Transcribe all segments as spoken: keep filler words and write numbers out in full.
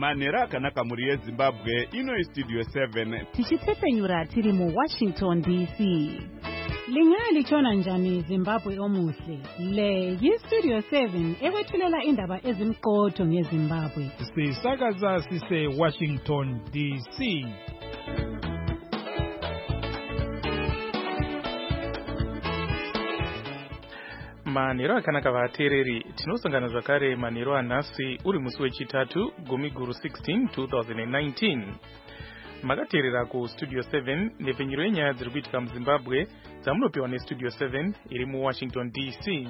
Manera akanaka muri yeZimbabwe ino Studio seven. Tichitsepenyura tiri mu Washington D C. Lingali chona njani Zimbabwe omuhle. Le yi Studio seven ekwethulela indaba ezimqotho ngeZimbabwe. Sisakaza sise Washington D C. Manero akanaka vatereri tinosangana zvakare manero anhasi uri musi wechitatu Gumiguru sixteen twenty nineteen. Makaterera ku Studio seven nepfenyuro yenyaya dziri kuitika muZimbabwe dzamunopiwa neStudio seven iri mu Washington D C.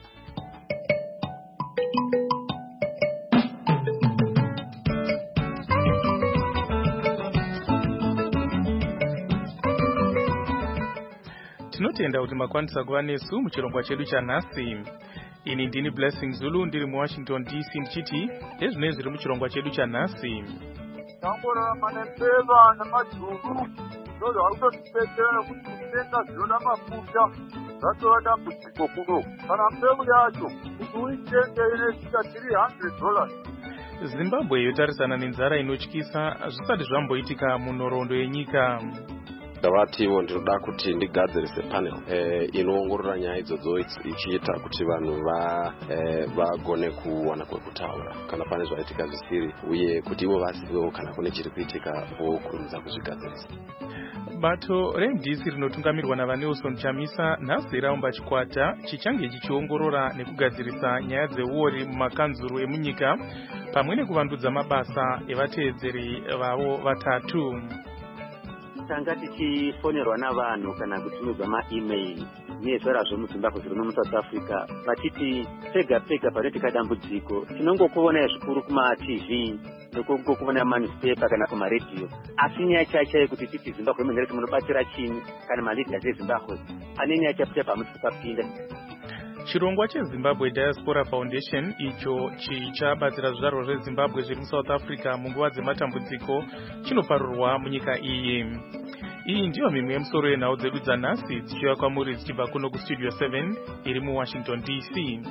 Tinotenda kuti makwanisa kuva nesu muchirongwa chedu chanhasi. Ini ndini Blessing Zulu ndiri mu Washington D C ndichiti ezvinenge zviri muchirongwa chedu chanhasi. Tambora manembeva namajuru ndozo harikutotipedzera kuti kutenga zvinoda mafuta zvatova dambudziko kuno. Kana mbeu yacho kuti uitenge inesvika three hundred dollars. Zimbabwe yotarisana nenzara inotyisa zvisati zvamboitika munhoroondo yenyika. Davatiwo ndinoda kuti ndigadzirise panel eh inoongorora nyaya idzodzo ichiita kuti vanhu va eh, vagone kuwana kwekutaura kana pane zvaitika zvisiri uye kuti ivo vazivewo kana kune chiri kuitika vokurumidza kuzvigadzirisa. Bato reM D C rinotungamirwa naVanelson Chamisa nhasi raumba chikwata chichange chichiongorora nekugadzirisa nyaya dzeuori mumakanzuru emunyika pamwe nekuvandudza mabasa evateedzeri vavo vatatu. Tanga tichifonerwa navanhu kana kutumirwa ma-email nezvara zvemuZimbabwe zviri mu South Africa vachiti pega pega panoitika dambudziko tinongokuona zvikuru kuma-T V nekungokuvona manuspaper kana kumaredhiyo asi nyaya chachayo kuti titi Zimbabwe menhereti munobatsira chini kana maleaders eZimbabwe pane nyaya chapucha pamusi papinda. Chirongwa cheZimbabwe Diaspora Foundation icho chichabatsira zvizvarwa zveZimbabwe zviri muSouth Africa munguva dzematambudziko chinoparurwa munyika iyi. Iyi ndiyo mimwe yemusoro yenhau dzedu dzanhasi dzichiuya kwamuri dzichibva kuno kuStudio seven iri mu Washington D C.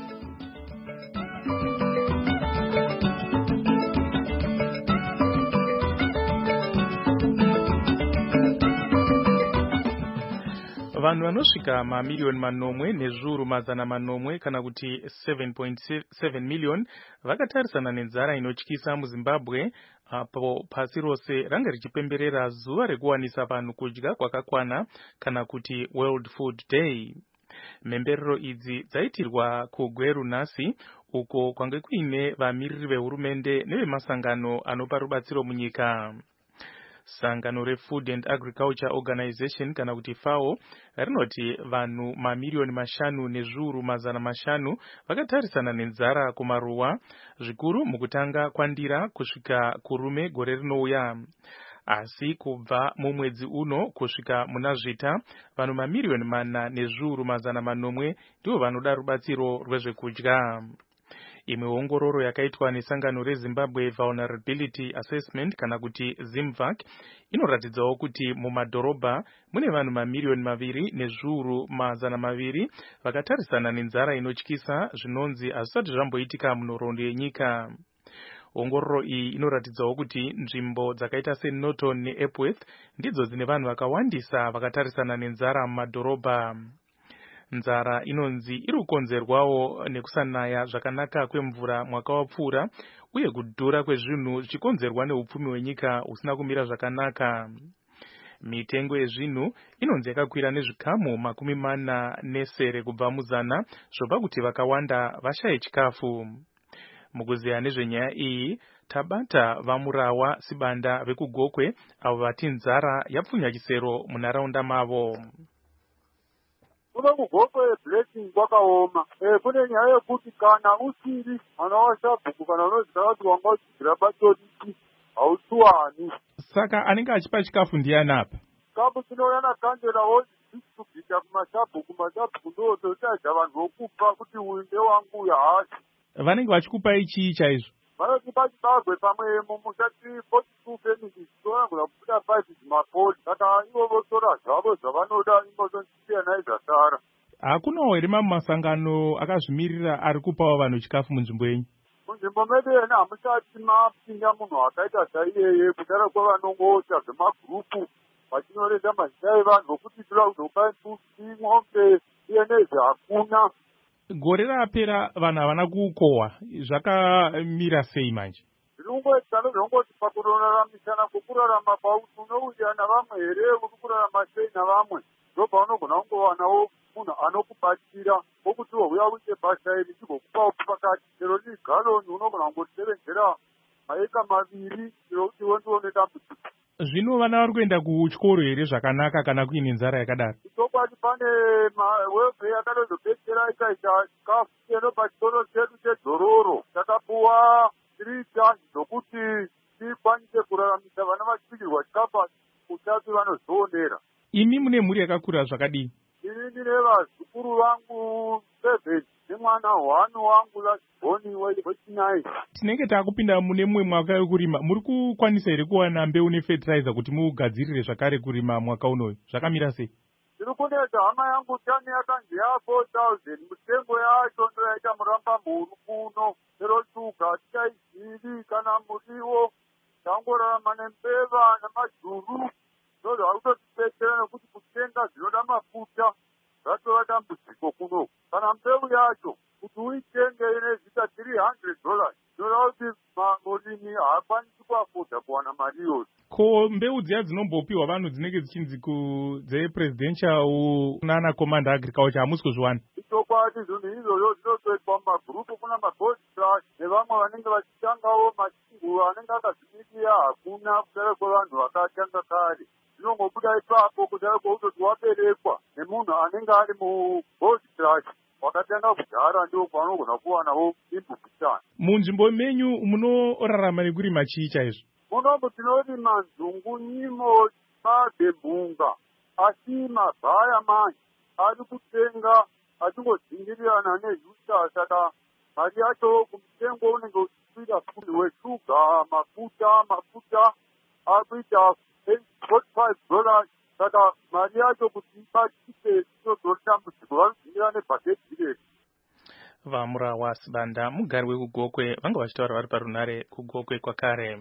Vanhu vanosvika mamiliyoni manomwe nezviuru mazana manomwe kana kuti seven point seven million vakatarisana nenzara inotyisa muZimbabwe apo pasi rose ranga richipemberera zuva rekuwanisa vanhu kudya kwakakwana kana kuti World Food Day. Mhemberero idzi dzaitirwa kuGweru nhasi uko kwange kuine vamiriri vehurumende nevemasangano anopa rubatsiro munyika. Sangano reFood and Agriculture Organization kana kuti FAO rinoti vanhu mamiliyoni mashanu nezviuru mazana mashanu vakatarisana nenzara kumaruwa zvikuru mukutanga kwandira kusvika kurume gore rinouya. Asi kubva mumwedzi uno kusvika muna zvita vanhu mamiliyoni mana nezviuru mazana manomwe ndivo vanoda rubatsiro rwezvekudya. Imwe ongororo yakaitwa nesangano reZimbabwe Vulnerability Assessment kana kuti ZIMVAC inoratidzawo kuti mumadhorobha mune vanhu mamiliyoni maviri nezviuru mazana maviri vakatarisana nenzara inotyisa zvinonzi hazvisati zvamboitika munhoroondo yenyika. Ongororo iyi inoratidzawo kuti nzvimbo dzakaita seNorton neEpworth ndidzo dzine vanhu vakawandisa vakatarisana nenzara mumadhorobha. Nzara inonzi iri kukonzerwawo nekusanaya zvakanaka kwemvura mwaka wapfuura uye kudhura kwezvinhu zvichikonzerwa neupfumi hwenyika husina kumira zvakanaka. Mitengo yezvinhu inonzi yakakwira nezvikamu makumi mana nesere kubva muzana zvopa kuti vakawanda vashaye chikafu. Mukuzeya nezvenyaya iyi tabata vamurawa sibanda vekugokwe avo vati nzara yapfunya chisero munharaunda mavo. Kuno kugokwe Blessing kwakaoma. Eh kune nyaya yekuti kana usiri mwana washabhuku kana unoziva kuti wanga uchidzira batodiki hautuwani. Saka anenge achipa chikafu ndiani apa? Chikafu chinouya nakanjera wozvibvita kumashabhuku mashabhuku ndotochaidza vanhu vokupa kuti uyu ndewangu uyu haasi. Vanenge vachikupai chii chaizvo? Vanotipa chibagwe pamwe mumusati forty-two families toangura kubuda five dzimapoli saka ivo votora zvavo zvavanoda ingozonzisiyana izvasara. Hakunawo here mamwe masangano akazvimirira ari kupawo vanhu chikafu munzvimbo yenyu? munzvimbo medu yena hamusati mapinda munhu akaita saiyeye kudara kwavanongota zvemagurupu vachinyoresa mazita evanhu vokuti tira kuzopa mbuzi mwombe iye nezve hakuna. Gore rapera vanhu havana kukohwa, zvakamira sei manje? Zvinongoita ndozvongoti pakuraramisana kwokurarama kwauti unouya navamwe here uri kurarama sei navamwe, ndobva unogona kungovanawo munhu anokubatsira wokuti wohuya uite basa iri chigokupawo pakati chero ni galoni unogona kungosevenzera maeka maviri chero kuti wendione dambudziko. Zvino vana vari kuenda kuchikoro here zvakanaka kana kuine nzara yakadaro? Chokwadi pane webve yakatozopedzera ikaita chikafu cheno pachitoro chedu chedzororo takapuwa three tons zvokuti tikwanise kuraramisa vana vachipikirwa chikafu utatu vanozviondera. Imi mune mhuri yakakura zvakadii? Ini ndine vazukuru vangu seven nemwana one wangu lasibhoni wechinai. Tinenge taakupinda mune mumwe mwaka wekurima, muri kukwanisa here kuwana mbeu nefertilizer kuti mugadzirire zvakare kurima mwaka unoyu? Zvakamira sei? Ndiri kuneta hama yangu tani yakanzi ya-four thousand mitengo yacho ndo yaita muramba mhuru kuno, chero shuga tichaizivi kana muriwo tangorarama nembeva nemajuru ndozvo vari kutotibetsera nekuti kutenga zvinoda mafuta zvatova dambudziko kuno. Kana mbeu yacho kuti uitenge inezita three hundred dollars zvinoda kuti murimi haakwanisi kuafodha kuwana mari iyoyo. Ko mbeu dziya dzinombopiwa vanhu dzinenge dzichinzi dzepresidential nana command agriculture hamusi kuzviwana? Chokwadi zvinhu izvozvo zvinotoitwa mumagurupu kuna magold crush nevamwe vanenge vachitangawo machingu anenge akazvimiririra hakuna kudara kwevanhu vakatanga kare. Zvinongobuda ipapo kudara kwoutoti waberekwa nemunhu anenge ari mugold crush wakatanga kudhara ndio kwaanogona kuwanawo imbubhisana. Munzvimbo menyu munorarama nekurima chii chaizvo? Munombo tinorima nzungu, nyimo, mabve, mhunga, asi mabhaya manje ari kutenga achingodzingirirana nezvuta, saka mari yacho kumutengo unenge uchikwira futi weshuga, mafuta, mafuta akuita forty-five dollars, saka mari yacho kuti ibatike inodori dambudziko vanodzingira nebhaketi resi. Vamura Wasibanda, mugari wekugokwe, vanga vachitaura vari parunare kugokwe kwakare.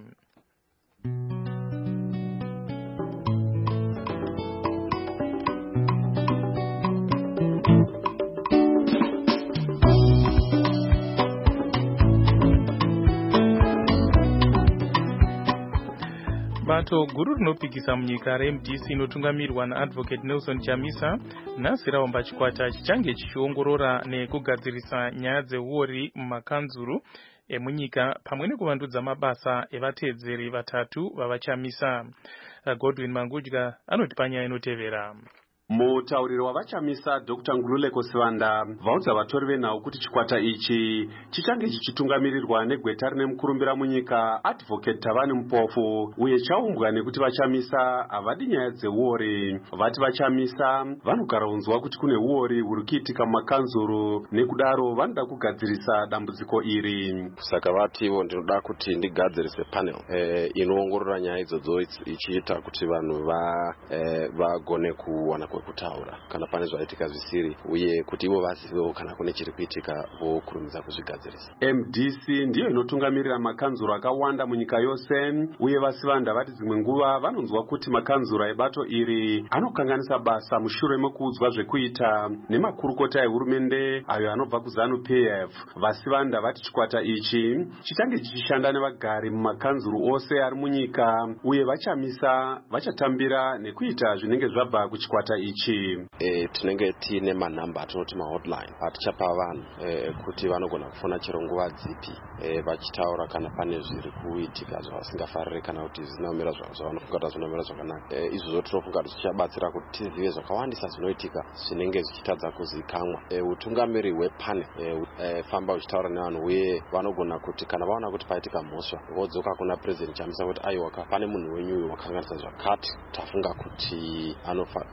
Bato guru rinopikisa munyika re M D C inotungamirwa naadvocate Nelson Chamisa nhasi raomba chikwata chichange chichiongorora nekugadzirisa nyaya dzeuori mumakanzuru emunyika pamwe nekuvandudza mabasa evateedzeri vatatu vavachamisa. Godwin Mangudya anoti panyaya inotevera. Mutauriro wavachamisa Doctor Ngululeko Sivanda vaudza vatori venhau kuti chikwata ichi chichange chichitungamirirwa negweta rine mukurumbira munyika Advocate Tavani Mupofu uye chaumbwa nekuti vachamisa havadi nyaya dzeuori. Vati vachamisa vanogara unzwa kuti kune uori huri kuitika mumakanzuru nekudaro vanoda kugadzirisa dambudziko iri. Saka vatiwo ndinoda kuti ndigadzirise panel e, inoongorora nyaya idzodzo ichiita kuti vanhu va e, vagone kuwana kutaura kana pane zvaitika zvisiri uye kuti ivo vazivewo kana kune chiri kuitika vokurumidza kuzvigadzirisa. M D C ndiyo inotungamirira makanzuro akawanda munyika yose uye vasivanda vati dzimwe nguva vanonzwa kuti makanzuro ebato iri anokanganisa basa mushure mekuudzwa zvekuita nemakurukota ehurumende ayo anobva kuZANU P F. Vasivanda vati chikwata ichi chichange chichishanda nevagari mumakanzuro ose ari munyika uye vachamisa vachatambira nekuita zvinenge zvabva kuchikwata ichi. E, tinenge tiine manhamba atinoti mahotline atichapa vanhu e, kuti vanogona kufona chero nguva dzipi e, vachitaura kana pane zviri kuitika zvavasingafariri kana kuti zvinomira zvavanofunga kuti zvinomira zvakanaka. E, izvozvo tinofunga kuti zvichabatsira kuti tizive zvakawandisa zvinoitika zvinenge zvichitadza kuzivikanwa. E, utungamiri hwepane e, e, famba uchitaura nevanhu uye vanogona kuti kana vaona kuti paitika mhosva vodzoka kuna President Chamisa kuti aiwa pane munhu wenyuyo wakanganisa zvakati tafunga kuti tinofanira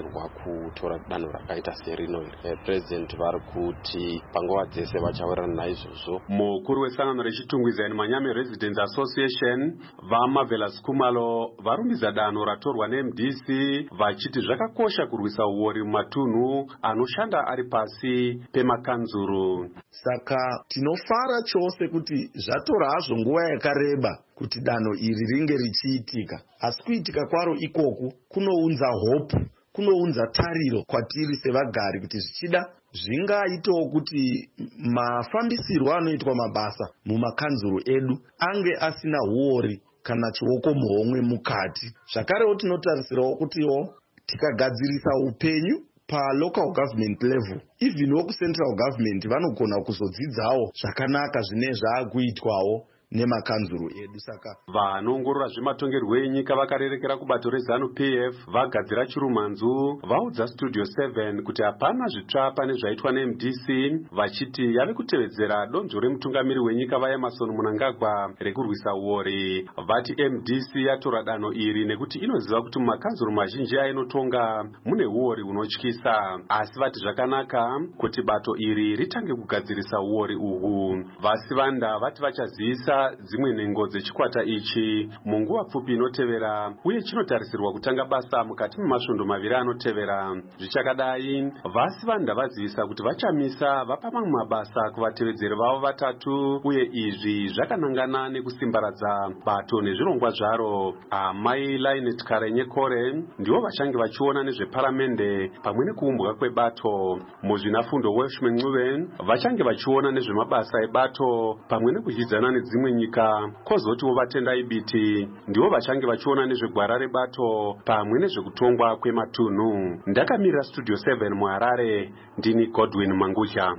vanofanirwa kutora danho rakaita serino iri. President vari kuti panguva dzese vachawirirana naizvozvo. Mukuru wesangano rechitungwizaini Manyame Residents Association vaMarvelous Kumalo varumbiza danho ratorwa neM D C vachiti zvakakosha kurwisa uori mumatunhu anoshanda ari pasi pemakanzuru. Saka tinofara chose kuti zvatora hazvo nguva yakareba kuti danho iri ringe richiitika, asi kuitika kwaro ikoku kunounza hope, kunounza tariro kwatiri sevagari kuti zvichida zvingaitawo kuti mafambisirwo anoitwa mabasa mumakanzuru edu ange asina huori kana chioko muhomwe mukati. Zvakarewo tinotarisirawo kutiwo tikagadzirisa upenyu palocal government level, even woku central government vanogona kuzodzidzawo zvakanaka zvine zvaakuitwawo nemakanzuru edu. Saka vanoongorora zvematongerwo enyika vakarerekera kubato rezanu P F vagadzira chirumanzu vaudza Studio seven kuti hapana zvitsva pane zvaitwa neM D C, vachiti yave kutevedzera donzvo remutungamiri wenyika vaEmerson Mnangagwa rekurwisa uori. Vati M D C yatora danho iri nekuti inoziva kuti mumakanzuru mazhinji ainotonga mune uori unotyisa, asi vati zvakanaka kuti bato iri ritange kugadzirisa uori uhu. Vasivanda vati vachazivisa dzimwe nhengo dzechikwata ichi munguva pfupi inotevera, uye chinotarisirwa kutanga basa mukati memasvondo maviri anotevera. Zvichakadai, Vasivanda vazivisa kuti vachamisa vapa mamwe mabasa kuvatevedzeri vavo vatatu, uye izvi zvakanangana nekusimbaradza bato nezvirongwa zvaro. Amai Lainet Karenyekore ndivo vachange vachiona nezveparamende pamwe nekuumbwa kwebato. Muzvinafundo Welshman Ncube vachange vachiona nezvemabasa ebato pamwe nekuzhidzana nedzimwe nyika. Kozotiwo Vatendai Biti ndivo vachange vachiona nezvegwara rebato pamwe nezvekutongwa kwematunhu. Ndakamirira Studio seven muHarare, ndini Godwin Mangusha.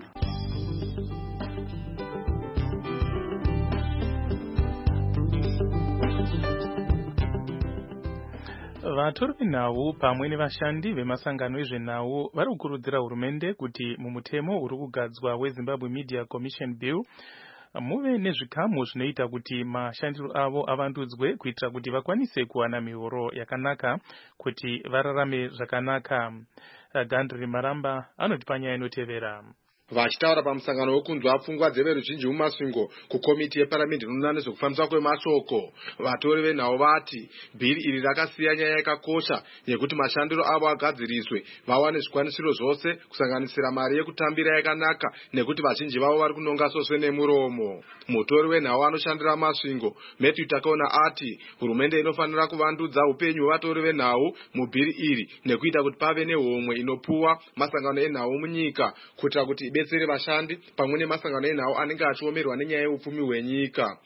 Vatori venhau pamwe nevashandi vemasangano ezvenhau vari kukurudzira hurumende kuti mumutemo uri kugadzwa weZimbabwe Media Commission Bill muve nezvikamu zvinoita kuti mashandiro avo avandudzwe kuitira kuti vakwanise kuwana mihoro yakanaka kuti vararame zvakanaka. Gandri Maramba anoti panyaya inotevera. Vachitaura pamusangano wekunzwa pfungwa dzeveruzhinji mumasvingo kukomiti yeparamende inoona nezvekufambiswa kwemashoko, vatori venhau vati bhiri iri rakasiya nyaya yakakosha yekuti mashandiro avo agadziriswe, vawane zvikwanisiro zvose kusanganisira mari yekutambira yakanaka, nekuti vazhinji vavo vari kunonga soswe nemuromo. Mutori wenhau anoshandira masvingo Matthew Takaona ati hurumende inofanira kuvandudza upenyu hwevatori venhau mubhiri iri nekuita kuti pave nehomwe inopuwa masangano enhau munyika kuitira kuti ibetsere vashandi pamwe nemasangano enhau anenge achiomerwa nenyaya yeupfumi hwenyika.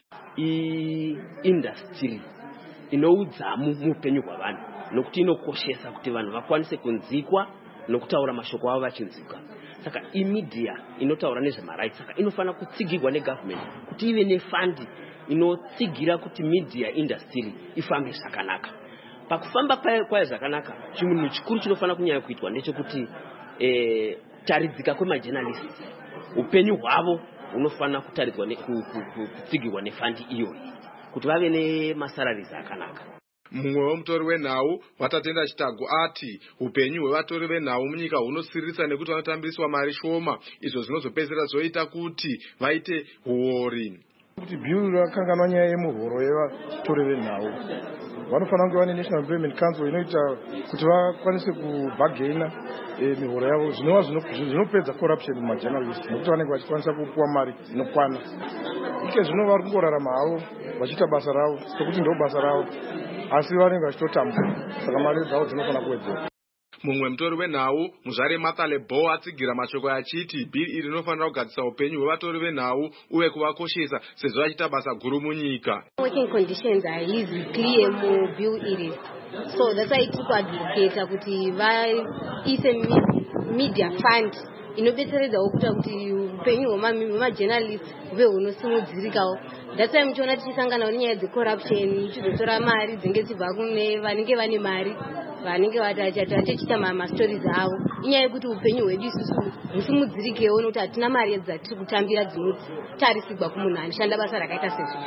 I-industry inoudzamu muupenyu hwavanhu nokuti inokoshesa kuti vanhu vakwanise kunzikwa nokutaura mashoko avo vachinzika. Saka imedia inotaura nezvemarights, saka inofanira kutsigirwa negovernment kuti ive nefandi inotsigira kuti media industry ifambe zvakanaka. Pakufamba kwayo zvakanaka, chinhu chikuru chinofanira kunyanya kuitwa ndechekuti eh, taridzika kwemajournalists, upenyu hwavo hunofanira kutaridzwa kutsigirwa nefandi iyoyi kuti vave nemasararies akanaka. Mumwe wemutori wenhau Watatenda Chitagu ati upenyu hwevatori venhau munyika hunosiririsa nekuti vanotambiswa mari shoma, izvo zvinozopedzera zoita kuti vaite huori. Kuti bill rakanganwa nyaya yemuhoro yevatori venhau, vanofanira kunge vane National Employment Council inoita kuti vakwanise kubhagena mihoro yavo, zvinova zvinopedza corruption mumajournalists nekuti vanenge vachikwanisa kupuwa mari inokwana. Ike zvino vari kungorarama havo vachiita basa ravo sekuti ndo basa ravo, asi vanenge vachitotambura, saka mari dzavo dzinofanira kuwedzera. Mumwe mutori wenhau Muzvare Matalebo atsigira mashoko achiti bhiri iri rinofanira kugadzisa upenyu hwevatori venhau uye kuvakoshesa sezvo vachiita basa guru munyika. Working conditions haisi clear mubill iri, so that's why tiri kuadvocata kuti vaise media fund inobetseredzawo kuita kuti upenyu hwemajournalist huve hunosimudzirikawo. That's why muchiona tichisanganawo nenyaya dzecorruption, chizotora mari dzinenge dzibva kune vanenge vane mari vanenge vachita mastories avo. Inyaya yekuti upenyu hwedu isusu husimudzirikewo nokuti hatina mari dzatiri kutambira dzinotarisirwa kumunhu anoshanda basa rakaita sezvizvi.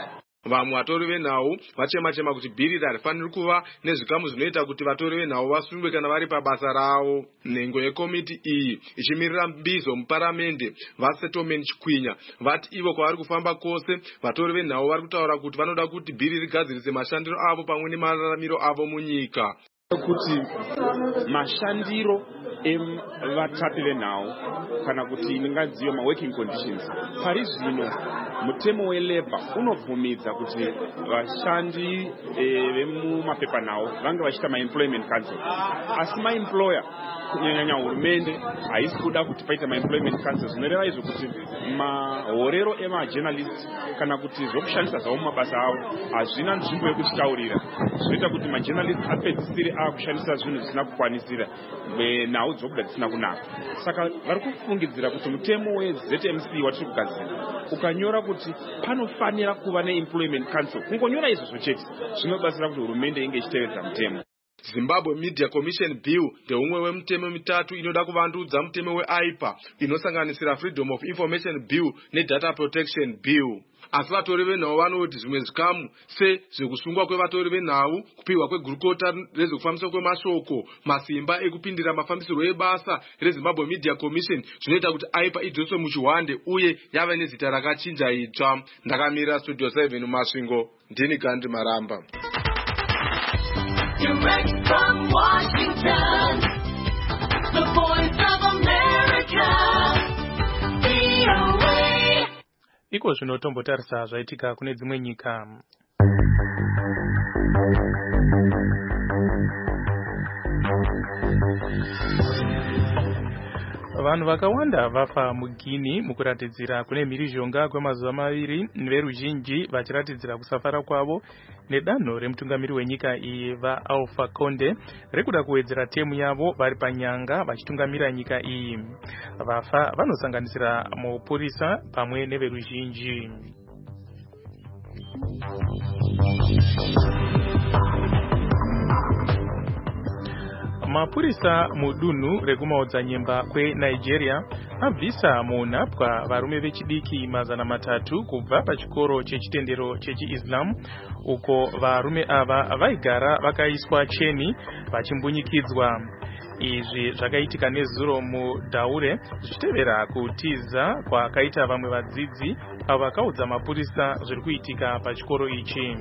Vamwe vatori venhau vachema-chema kuti bhiri iri harifaniri kuva nezvikamu zvinoita kuti vatori venhau vasungwe kana vari pabasa ravo. Nhengo yekomiti iyi ichimirira mbizo muparamende vaSettlement Chikwinya vati ivo kwavari kufamba kwose vatori venhau vari kutaura kuti vanoda kuti bhiri rigadzirise mashandiro avo pamwe nemararamiro avo munyika. Kuti mashandiro evatapi venhau kana kuti ndingadziwe ma-working conditions pari zvino mutemo welabor unobvumidza kuti vashandi vemumapepanhau vange vachiita ma-employment council, asi ma-employer kunyanyanya hurumende haisi kuda kuti paita ma-employment council, zvinoreva izvo kuti mahorero emajournalist kana kuti zvokushandisa zvavo mumabasa avo hazvina nzvimbo yekuchitaurira, zvinoita kuti majournalist apedzisire akushandisa zvinhu zvisina kukwanisira nhau dzobuda dzisina kunaka. Saka vari kufungidzira kuti mutemo weZ M C watiri kugadzira ukanyora kuti panofanira kuva neemployment council, kungonyora izvozvo chete zvinobatsira kuti hurumende inge ichitevedza mutemo. Zimbabwe Media Commission Bill ndeumwe wemutemo mitatu inoda kuvandudza mutemo weAIPA inosanganisira Freedom of Information Bill neData Protection Bill. Asi vatori venhau vanoti zvimwe zvikamu sezvekusungwa kwevatori venhau, kupiwa kwegurukota rezvekufambiswa kwemashoko, masimba ekupindira mafambisirwo ebasa reZimbabwe Media Commission zvinoita kuti AIPA idzoswe muchihwande uye yave nezita rakachinja itsva. Ndakamira Studio seven Masvingo, ndini Gandhi Maramba. Direct from Washington, the voice of America, V O A. Iko zvinotombotarisa zvaitika kune dzimwe nyika. Vanhu vakawanda vafa muGuinea mukuratidzira kune mhirizhonga kwemazuva maviri veruzhinji vachiratidzira kusafara kwavo nedanho remutungamiri wenyika iyi vaAlpha Conde rekuda kuwedzera temu yavo vari panyanga vachitungamira nyika iyi. Vafa vanosanganisira mapurisa pamwe neveruzhinji. Mapurisa mudunhu rekumaodzanyemba kweNigeria abvisa munhapwa varume vechidiki mazana matatu kubva pachikoro chechitendero chechiIslam uko varume ava vaigara vakaiswa cheni vachimbunyikidzwa. Izvi zvakaitika nezuro muDaure zvichitevera kutiza kwakaita vamwe vadzidzi avo vakaudza mapurisa zviri kuitika pachikoro ichi.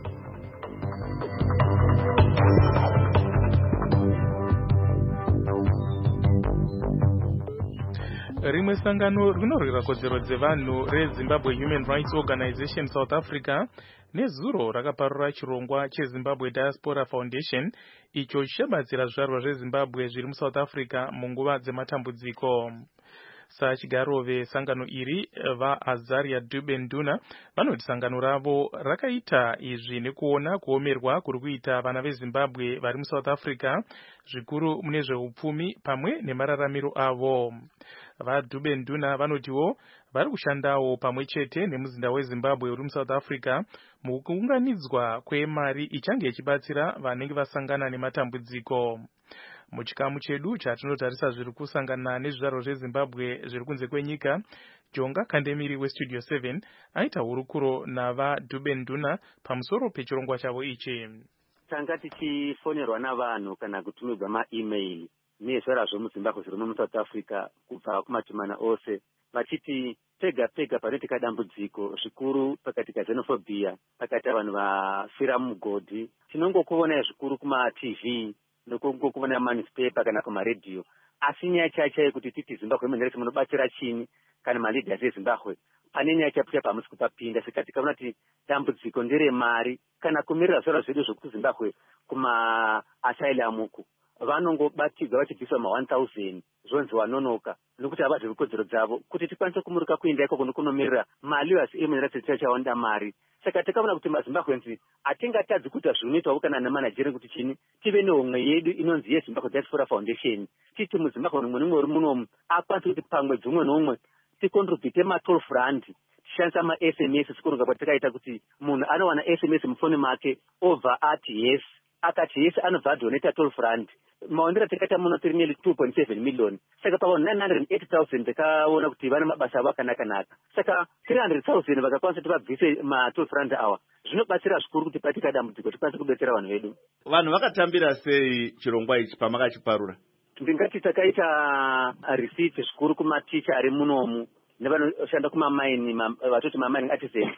Rimwe sangano rinorwira kodzero dzevanhu reZimbabwe Human Rights Organization South Africa nezuro rakaparura chirongwa cheZimbabwe Diaspora Foundation icho chichabatsira zvizvarwa zveZimbabwe zviri muSouth Africa munguva dzematambudziko. Sachigaro vesangano iri vaAzaria Dube Nduna vanoti sangano ravo rakaita izvi nekuona kuomerwa kuri kuita vana veZimbabwe vari muSouth Africa zvikuru mune zveupfumi pamwe nemararamiro avo. VaDube Nduna vanotiwo vari kushandawo pamwe chete nemuzinda weZimbabwe uri muSouth Africa mukuunganidzwa kwemari ichange ichibatsira vanenge vasangana nematambudziko. Muchikamu chedu chatinotarisa zviri kusangana nezvizvarwa zveZimbabwe zviri kunze kwenyika, Jonga Kandemiri weStudio seven aita hurukuro navaDube Nduna pamusoro pechirongwa chavo ichi. Tanga tichifonerwa navanhu kana kutumirwa ma-email nezvara zvomuZimbabwe zviri muSouth Africa kubva kumatumana ose vachiti pega pega panoitika dambudziko zvikuru pakati kaxenophobia pakati vanhu vafira mugodhi tinongokuona zvikuru kuma-T V nokungokuvona manewspaper kana kumaredhiyo, asi nyaya chacho yekuti titi Zimbabwe Human Rights munobatsira chini kana maleaders eZimbabwe pane nyaya chapuya pamusi kupapinda. Saka tikaona kuti dambudziko ndere mari kana kumirira zvara zvedu zvekuzimbabwe kuma-asylum uku vanongobatirwa vachibviswa ma one thousand zvonzi wanonoka nokuti havazvi kodzero dzavo kuti tikwanise kumuruka kuenda ikoko nokunomirira maliwasi ehuman rights tichachaonda mari. Saka takaona kuti maZimbabwenzi atingatadzi kuita zvinoitwawo kana namanageri kuti chini tive nehomwe yedu inonzi yeZimbabwe Diaspora Foundation, titi muZimbabwe mumwe nomwe uri munomu akwanise kuti pamwedzi umwe nomwe tikontribhute ma twelve rand tishandisa ma-S M S sikuruka kwatakaita kuti munhu anowana S M S mufoni make obva ati yes akati yese anobva adonata twelve rand maondera takaita muno tiri nearly two point seven million saka pavo nine hundred eighty thousand takaona kuti vana mabasa avo akanaka-naka saka three hundred thousand vakakwanisa kuti vabvise ma-twelve rand awa zvinobatsira zvikuru kuti patika dambudziko tikwanise kudetsera vanhu vedu. Vanhu vakatambira sei chirongwa ichi pamakachiparura? Ndingati takaita receipt zvikuru kumaticha ari munomu nevanoshanda kumamaini vatoti mamining artisans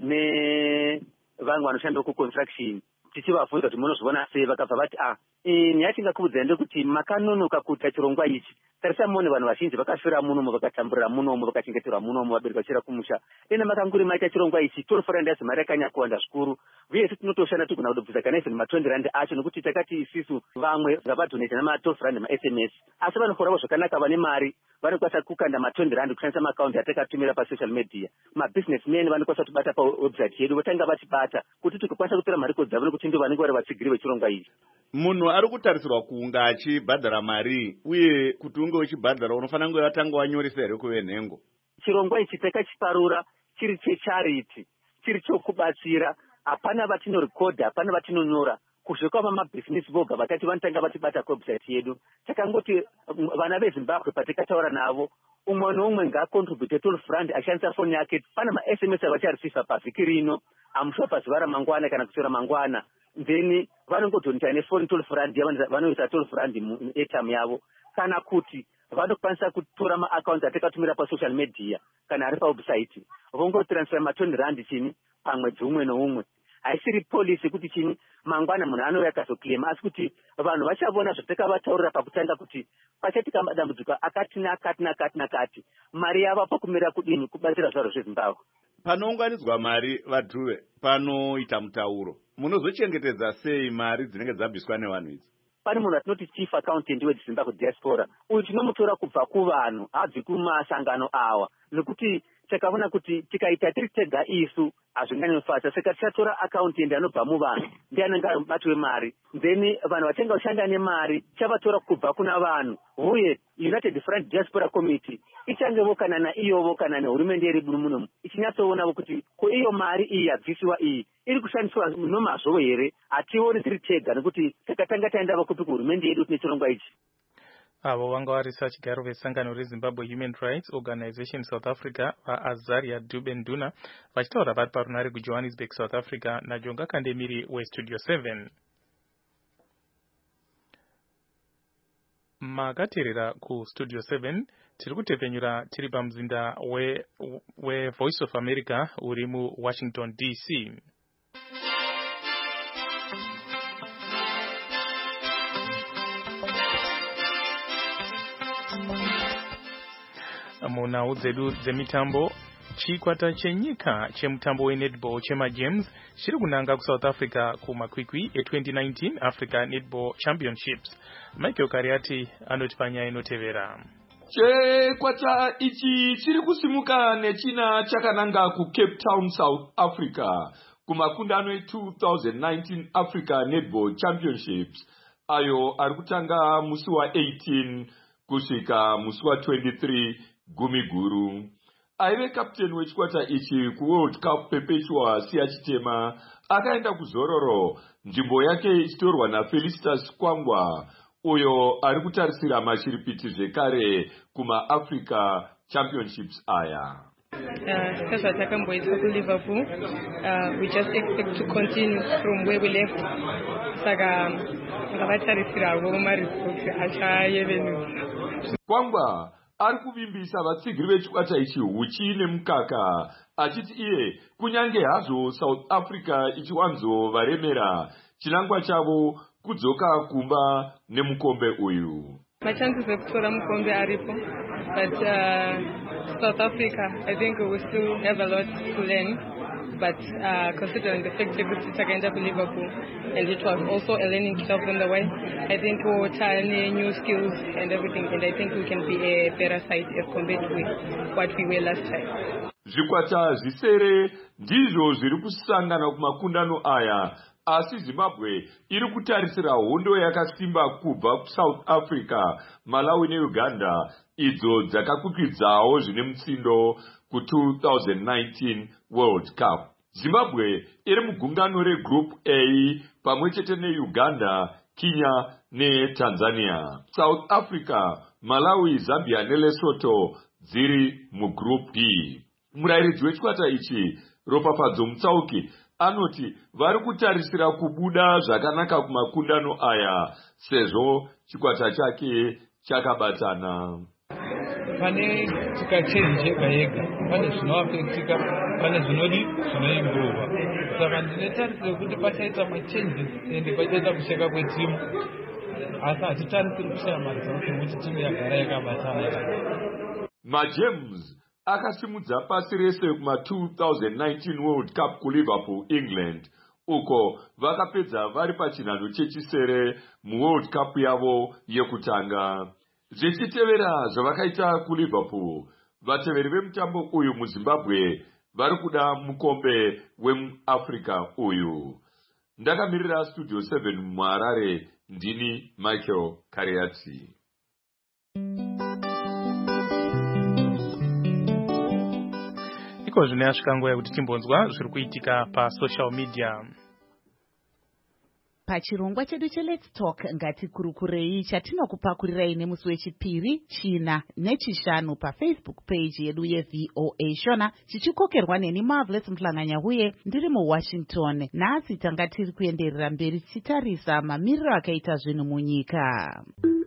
nevanhu vanoshanda kuconstruction tichivabvunza kuti munozviona sei vakabva vati ah nyaya tingakuudzai ndekuti makanonoka kuita chirongwa ichi tarisa muone vanhu vazhinji vakafira munomu vakatamburira munomu vakachengeterwa munomu vabereki vachira kumusha ena makanguri maita chirongwa ichi twelve rand yazi mari yakanyakuwanda zvikuru uye isu tinotoshanda tigona kudobvisa kana even ma-twenty rand acho nekuti takati isisu vamwe vakadonata nama-twelve rand ma-S M S asi vanoforawo zvakanaka vane mari vanokwanisa kukanda ma-twenty rand kushandisa maakaunti atakatumira pasocial media mabusinessmen vanokwanisa kutibata pawebsite yedu vatanga vatibata kuti tikakwanisa kutora mhariko dzavo nekuti ndo vanenge vari vatsigiri vechirongwa ichi. Munhu ari kutarisirwa kunga achibhadhara mari uye kuti unge uchibhadhara unofanira kunge watanga wanyoresa here kuve nhengo. Chirongwa ichi takachiparura chiri checharity chiri chokubatsira hapana vatinorekodha hapana vatinonyora kuzvikwa mabhizinesi voga vakati vanotanga vatibata kuwebsite yedu takangoti vana vezimbabwe patikataura navo umwe noumwe ngaacontribute twelve rand ashandisa foni yake pana ma-S M S avachareceiva pavhiki rino amushuwa pazuva ramangwana kana kutora mangwana then vanongodonita nefoni twelve rand vanoisa twelve rand muairtime yavo kana kuti vanokwanisa kutora maakaunti atakatumira pasocial media kana ari pawebsite vongotransfera ma-twenty rand chini pamwedzi umwe noumwe haisiri polisi kuti chini mangwana munhu anouya akazoclaima asi kuti vanhu vachavona zvatakavataurira pakutanga kuti pachatika madambudziko akati nakati nakati nakati mari yava pakumira kudini kubatsira zvaro zvezimbabwe. Panounganidzwa mari vadhuve panoita mutauro munozochengetedza sei mari dzinenge dzabviswa nevanhu idzi? Pane munhu atinoti chief accountant wezimbabwe diaspora uyu tinomutora kubva kuvanhu habvi kumasangano awa nekuti takaona kuti tikaita tiri tega isu hazvinganyofadza saka tichatora accountant anobva muvanhu ndianenge ari mubati wemari then vanhu vatenga kushanda nemari tichavatora kubva kuna vanhu uye United Front Diaspora Committee ichangevo kana naiyovo kana nehurumende yedu munomu ichinyatsoonawo kuti ko iyo mari iyi yabvisiwa iyi iri kushandiswa nomazvo here hationi tiri tega nekuti takatanga taendava kupi kuhurumende yedu tine chirongwa ichi. Avo vanga vari sachigaro vesangano reZimbabwe Human Rights Organization South Africa vaAzaria Dube Nduna vachitaura vari parunare kuJohannesburg South Africa naJonga Kandemiri weStudio seven. Makateerera kuStudio seven tiri kutepfenyura tiri pamuzinda we, we Voice of America uri muWashington D C. Munhau dzedu dzemitambo chikwata chenyika chemutambo wenetball chemaGames chiri kunanga kuSouth Africa kumakwikwi e twenty nineteen Africa Netball Championships. Michael Kariati anoti panyaya inotevera. Chikwata ichi chiri kusimuka nechina chakananga kuCape Town South Africa kumakundano e twenty nineteen Africa Netball Championships ayo ari kutanga musi wa eighteen kusvika musi wa twenty-three gumi guru. Aive captain wechikwata ichi kuWorld Cup Perpetua Siya Chitema akaenda kuzororo nzvimbo yake ichitorwa naFelicitas Kwangwa uyo ari kutarisira mashiripiti zvekare kumaAfrica Championships aya. Sasa takamboitwa kuLiverpool, uh, we just expect to continue from where we left. Saka ngavatarisirawo maresults achayevenusa. Kwangwa ari kuvimbisa vatsigiri vechikwata ichi huchi nemukaka achiti iye kunyange hazvo South Africa ichiwanzovaremera chinangwa chavo kudzoka kumba nemukombe uyu. Machances ekutora mukombe aripo, but uh, South Africa I think we will still have a lot to learn, but uh, considering the fact that we takaenda to Liverpool and it was also a learning curve on the way, I think we will try new skills and everything, and I think we can be a better side as compared with what we were last time. Zvikwata zvisere ndizvo zviri kusangana kumakundano aya, asi Zimbabwe iri kutarisira hondo yakasimba kubva kuSouth Africa, Malawi neUganda idzo dzakakwikwidzao zvine mutsindo ku twenty nineteen World Cup. Zimbabwe iri mugungano regroup A pamwe chete neUganda, Kenya neTanzania. South Africa, Malawi, Zambia neLesotho dziri mugroup D. Murairidzi wechikwata ichi Ropafadzo Mutsauki anoti vari kutarisira kubuda zvakanaka kumakundano aya sezvo chikwata chake chakabatana. Pane tikachenji yega yega pane zvinoafektika pane zvinodi zvinoimprova. Saka ndine tarisiro kuti pachaita machanges ende pachaita kusheka kwetimu, asi hatitarisiri kushaya marizano kuti timu yagara yakabatana. MaGems akasimudza pasi rese kuma two thousand nineteen World Cup kuLiverpool, England, uko vakapedza vari pachinhano chechisere muWorld Cup yavo yekutanga. Zvichitevera zvavakaita kuLiverpool, vateveri vemutambo uyu muZimbabwe vari kuda mukombe wemuAfrica uyu. Ndakamirira Studio seven muHarare, ndini Michael Kariati. Iko zvine asvika nguva yekuti timbonzwa zviri kuitika pasocial media. Pachirongwa chedu che Let's Talk ngatikurukurei chatinokupakurirai nemusi wechipiri, china nechishanu paFacebook page yedu yeV O A Shona, chichikokerwa neni Marvelous Mhlanganya-Huye ndiri muWashington. Nhasi tanga tiri kuenderera mberi tichitarisa mamiriro akaita zvinhu munyika.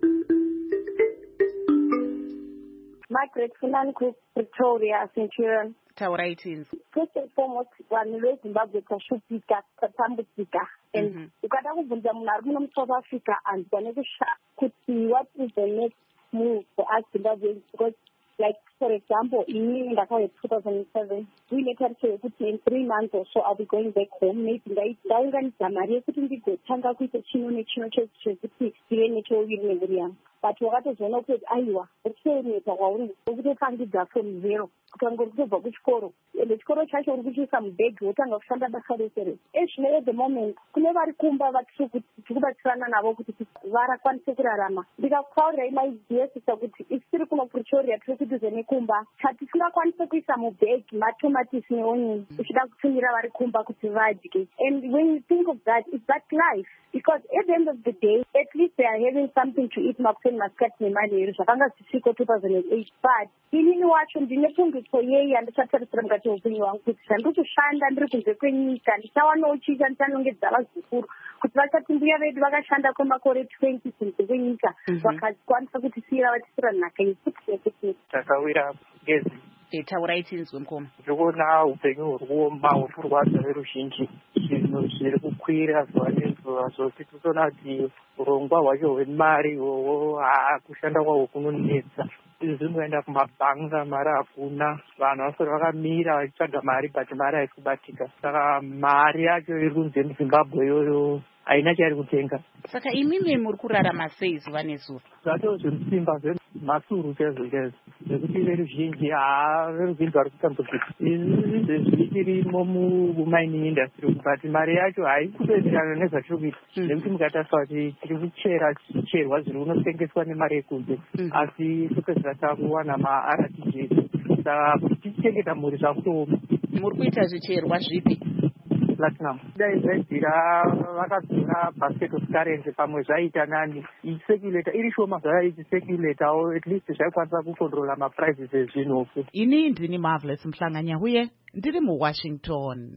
Margaret Funani Pretoria, Centurion. Taurai tinzi. First and foremost, vanhu veZimbabwe tashupika, tatambudzika. And ukada kubvunza munhu ari muno muSouth Africa anzwa nekusha kuti what is the next move for us Zimbabweans, because like for example inini ndakauya two thousand seven uine tarisho yekuti in three months or so I'll be going back home. Maybe ndaunganidza mari yekuti ndigotanga kuita chino nechino chekuti ndive nechouviri nemhuri yangu, but wakatozoona kuti aiwa richieneta kwauri ukutopangidza from zero kutanga kutobva kuchikoro, ende chikoro chacho uri kuchiisa mubhegi wotanga kushanda basa rese rese. Ezvino at the moment kune vari kumba vatiri kubatsirana navo kuti varakwanise kurarama. Ndikakutaurirai maiziyesisa kuti isi tiri kuno Pretoria tiri kuduze nekumba chatisingakwanise kuisa mubhegi matomatisi neonyeni uchida kutumira vari kumba kuti vadye. And when you think of that, it's that life, because at the end of the day at least they are having something to eat. Makuseni masikati nemali yeru zvakanga zvisviko two thousand eight, but inini wacho ndine pundutso yei yandichatarisira mukati meupenyu hwangu kuti zvandiri kushanda ndiri kunze kwenyika ndichawanawo chicha ndichanongedza vazukuru kuti vachati mbuya vedu vakashanda kwemakore twenty kunze kwenyika vakakwanisa kutisiyira vatisira nhaka yekuti nekuti takawira gezi. Taurai tinzwe mukoma. Ndikuona upenyu huri kuoma huri kurwadza veruzhinji, zvinhu zviri kukwira zuva nezuva, zvokuti toona kuti urongwa hwacho hwemari ihwohwo kushanda kwahwo kunonetsa. Zvinoenda kumabhanga, mari hakuna, vanhu vasori vakamira vachitsvaga mari but mari haisi kubatika. Saka mari yacho iri kunze muZimbabwe iyoyo haina chairi kutenga. Saka imimi muri kurarama sei zuva nezuva? Zvato zvemusimba zvemasuru chaizvo chaizvo zvekuti veruzhinji haa veruzhinji vari kutambudzika. Izvi zvichirimo mumining industry but mari yacho haisi kutoenderana nezvatiri kuita, nekuti mukatarisa kuti tiri kuchera zvicherwa zviri kunotengeswa nemari yekunze asi topedzera takuwana maR T G. Saka kuti tichichengeta mhuri zvakutooma. Muri kuita zvicherwa zvipi? Platinum. Dai zvaibvira vakadzura basket of currency pamwe zvaita nani ispeculator iri shoma zvaispeculator at least zvaikwanisa kucontrola maprices ezvinhu. Ini ndini Marvelous Mhlanganya-Huye ndiri muWashington.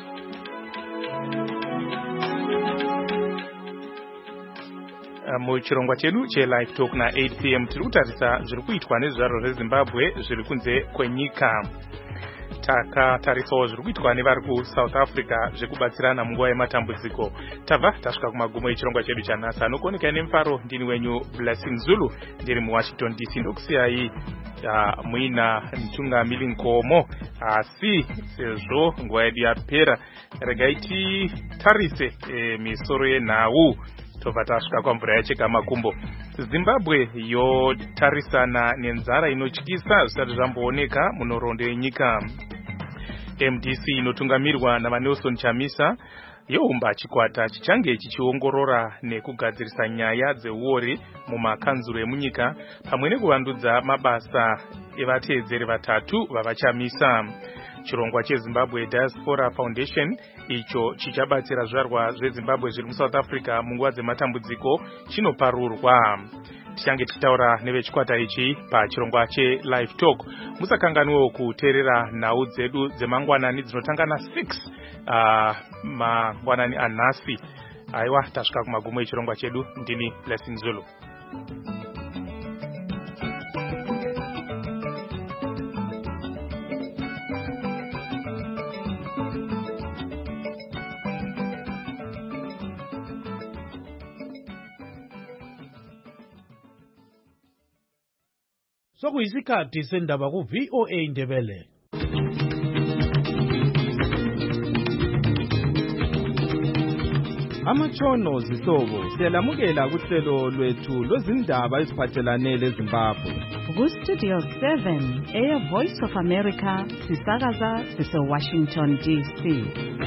Muchirongwa chedu cheLive Talk na eight p m tiri kutarisa zviri kuitwa nezvizvarwa zveZimbabwe zviri kunze kwenyika. Takatarisawo zviri kuitwa nevari kuSouth Africa zvekubatsirana munguva yematambudziko. Tabva tasvika kumagumo echirongwa chedu chanhasi. Anokuoneka nemufaro ndini wenyu Blessing Zulu ndiri muWashington D C. Ndokusiyai muina mutungamiri Nkomo, asi sezvo nguva yedu yapera regai titarise misoro yenhau tobva tasvika kwamvura yacheka makumbo. Zimbabwe yotarisana nenzara inotyisa zvisati zvambooneka munhoroondo yenyika. M D C inotungamirwa navaNelson Chamisa youmba chikwata chichange chichiongorora nekugadzirisa nyaya dzeuori mumakanzuro emunyika pamwe nekuvandudza mabasa evateedzeri vatatu vavaChamisa. chirongwa chezimbabwe diaspora foundation icho chichabatsira zvizvarwa zvezimbabwe zviri muSouth Africa munguva dzematambudziko chinoparurwa. Tichange tichitaura nevechikwata ichi pachirongwa chelive talk. Musakanganwewo kuteerera nhau dzedu dzemangwanani dzinotanga na six uh, mangwanani anhasi. Aiwa, tasvika kumagumo echirongwa chedu. Ndini Blessing Zulu. Sokuyisikhathi sendaba ku V O A Ndebele. Amatshono zihlobo siyalamukela kuhlelo lwethu lozindaba eziphathelane leZimbabwe. Ku Studio seven, Air Voice of America, sisakaza sise Washington D C.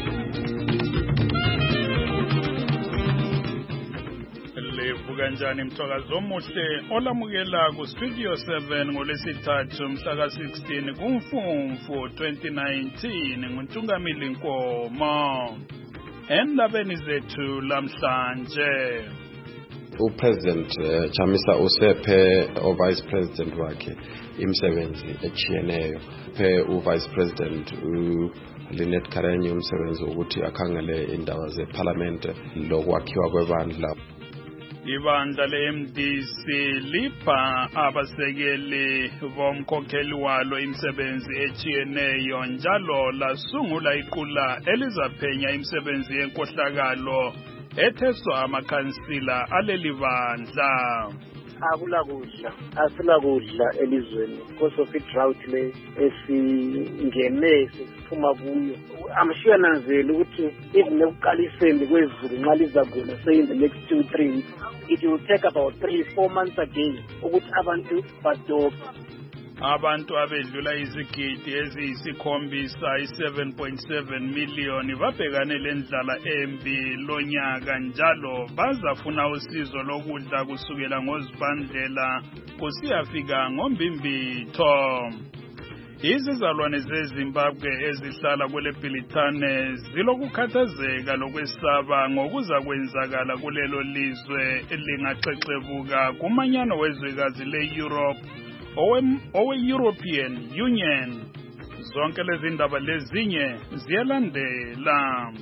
Kanjani mthakazo omuhle olamukela ku Studio seven ngolesithathu mhla ka sixteen kuMfumfu twenty nineteen nguNtungamili Nkomo. Endabeni zethu lamhlanje, uPresident uh, Chamisa usephe uVice President wakhe imisebenzi echiyeneyo. Phe uVice President u Linet Karenyi umsebenzi ukuthi akhangele indaba zeParliament lokwakhiwa kwebandla. Ibandla le-M D C lipha abasekeli bomkhokheli walo imisebenzi echiyeneyo njalo lasungula iqula elizaphenya imisebenzi yenkohlakalo etheswa amakhansila aleli bandla. Akula kudla asila kudla elizweni because of i-drought le esingene siphuma kuyo. Amshiya nanzela ukuthi even ekuqaliseni kwezulu nxa lizakuna say in the next two three weeks it will take about three four months again ukuthi abantu badobe. Abantu abedlula izigidi eziyisikhombisa i-seven point seven million babhekane lendlala embi lonyaka njalo bazafuna usizo lokudla kusukela ngozibandlela kusiyafika ngombimbitho. Izizalwane zeZimbabwe ezihlala kwele Bhilithane zilokukhathazeka lokwesaba ngokuza kwenzakala kulelo lizwe elingaxexebuka kumanyano wezwekazi le-Europe owe-European Union. Zonke lezi ndaba lezinye ziyalandela.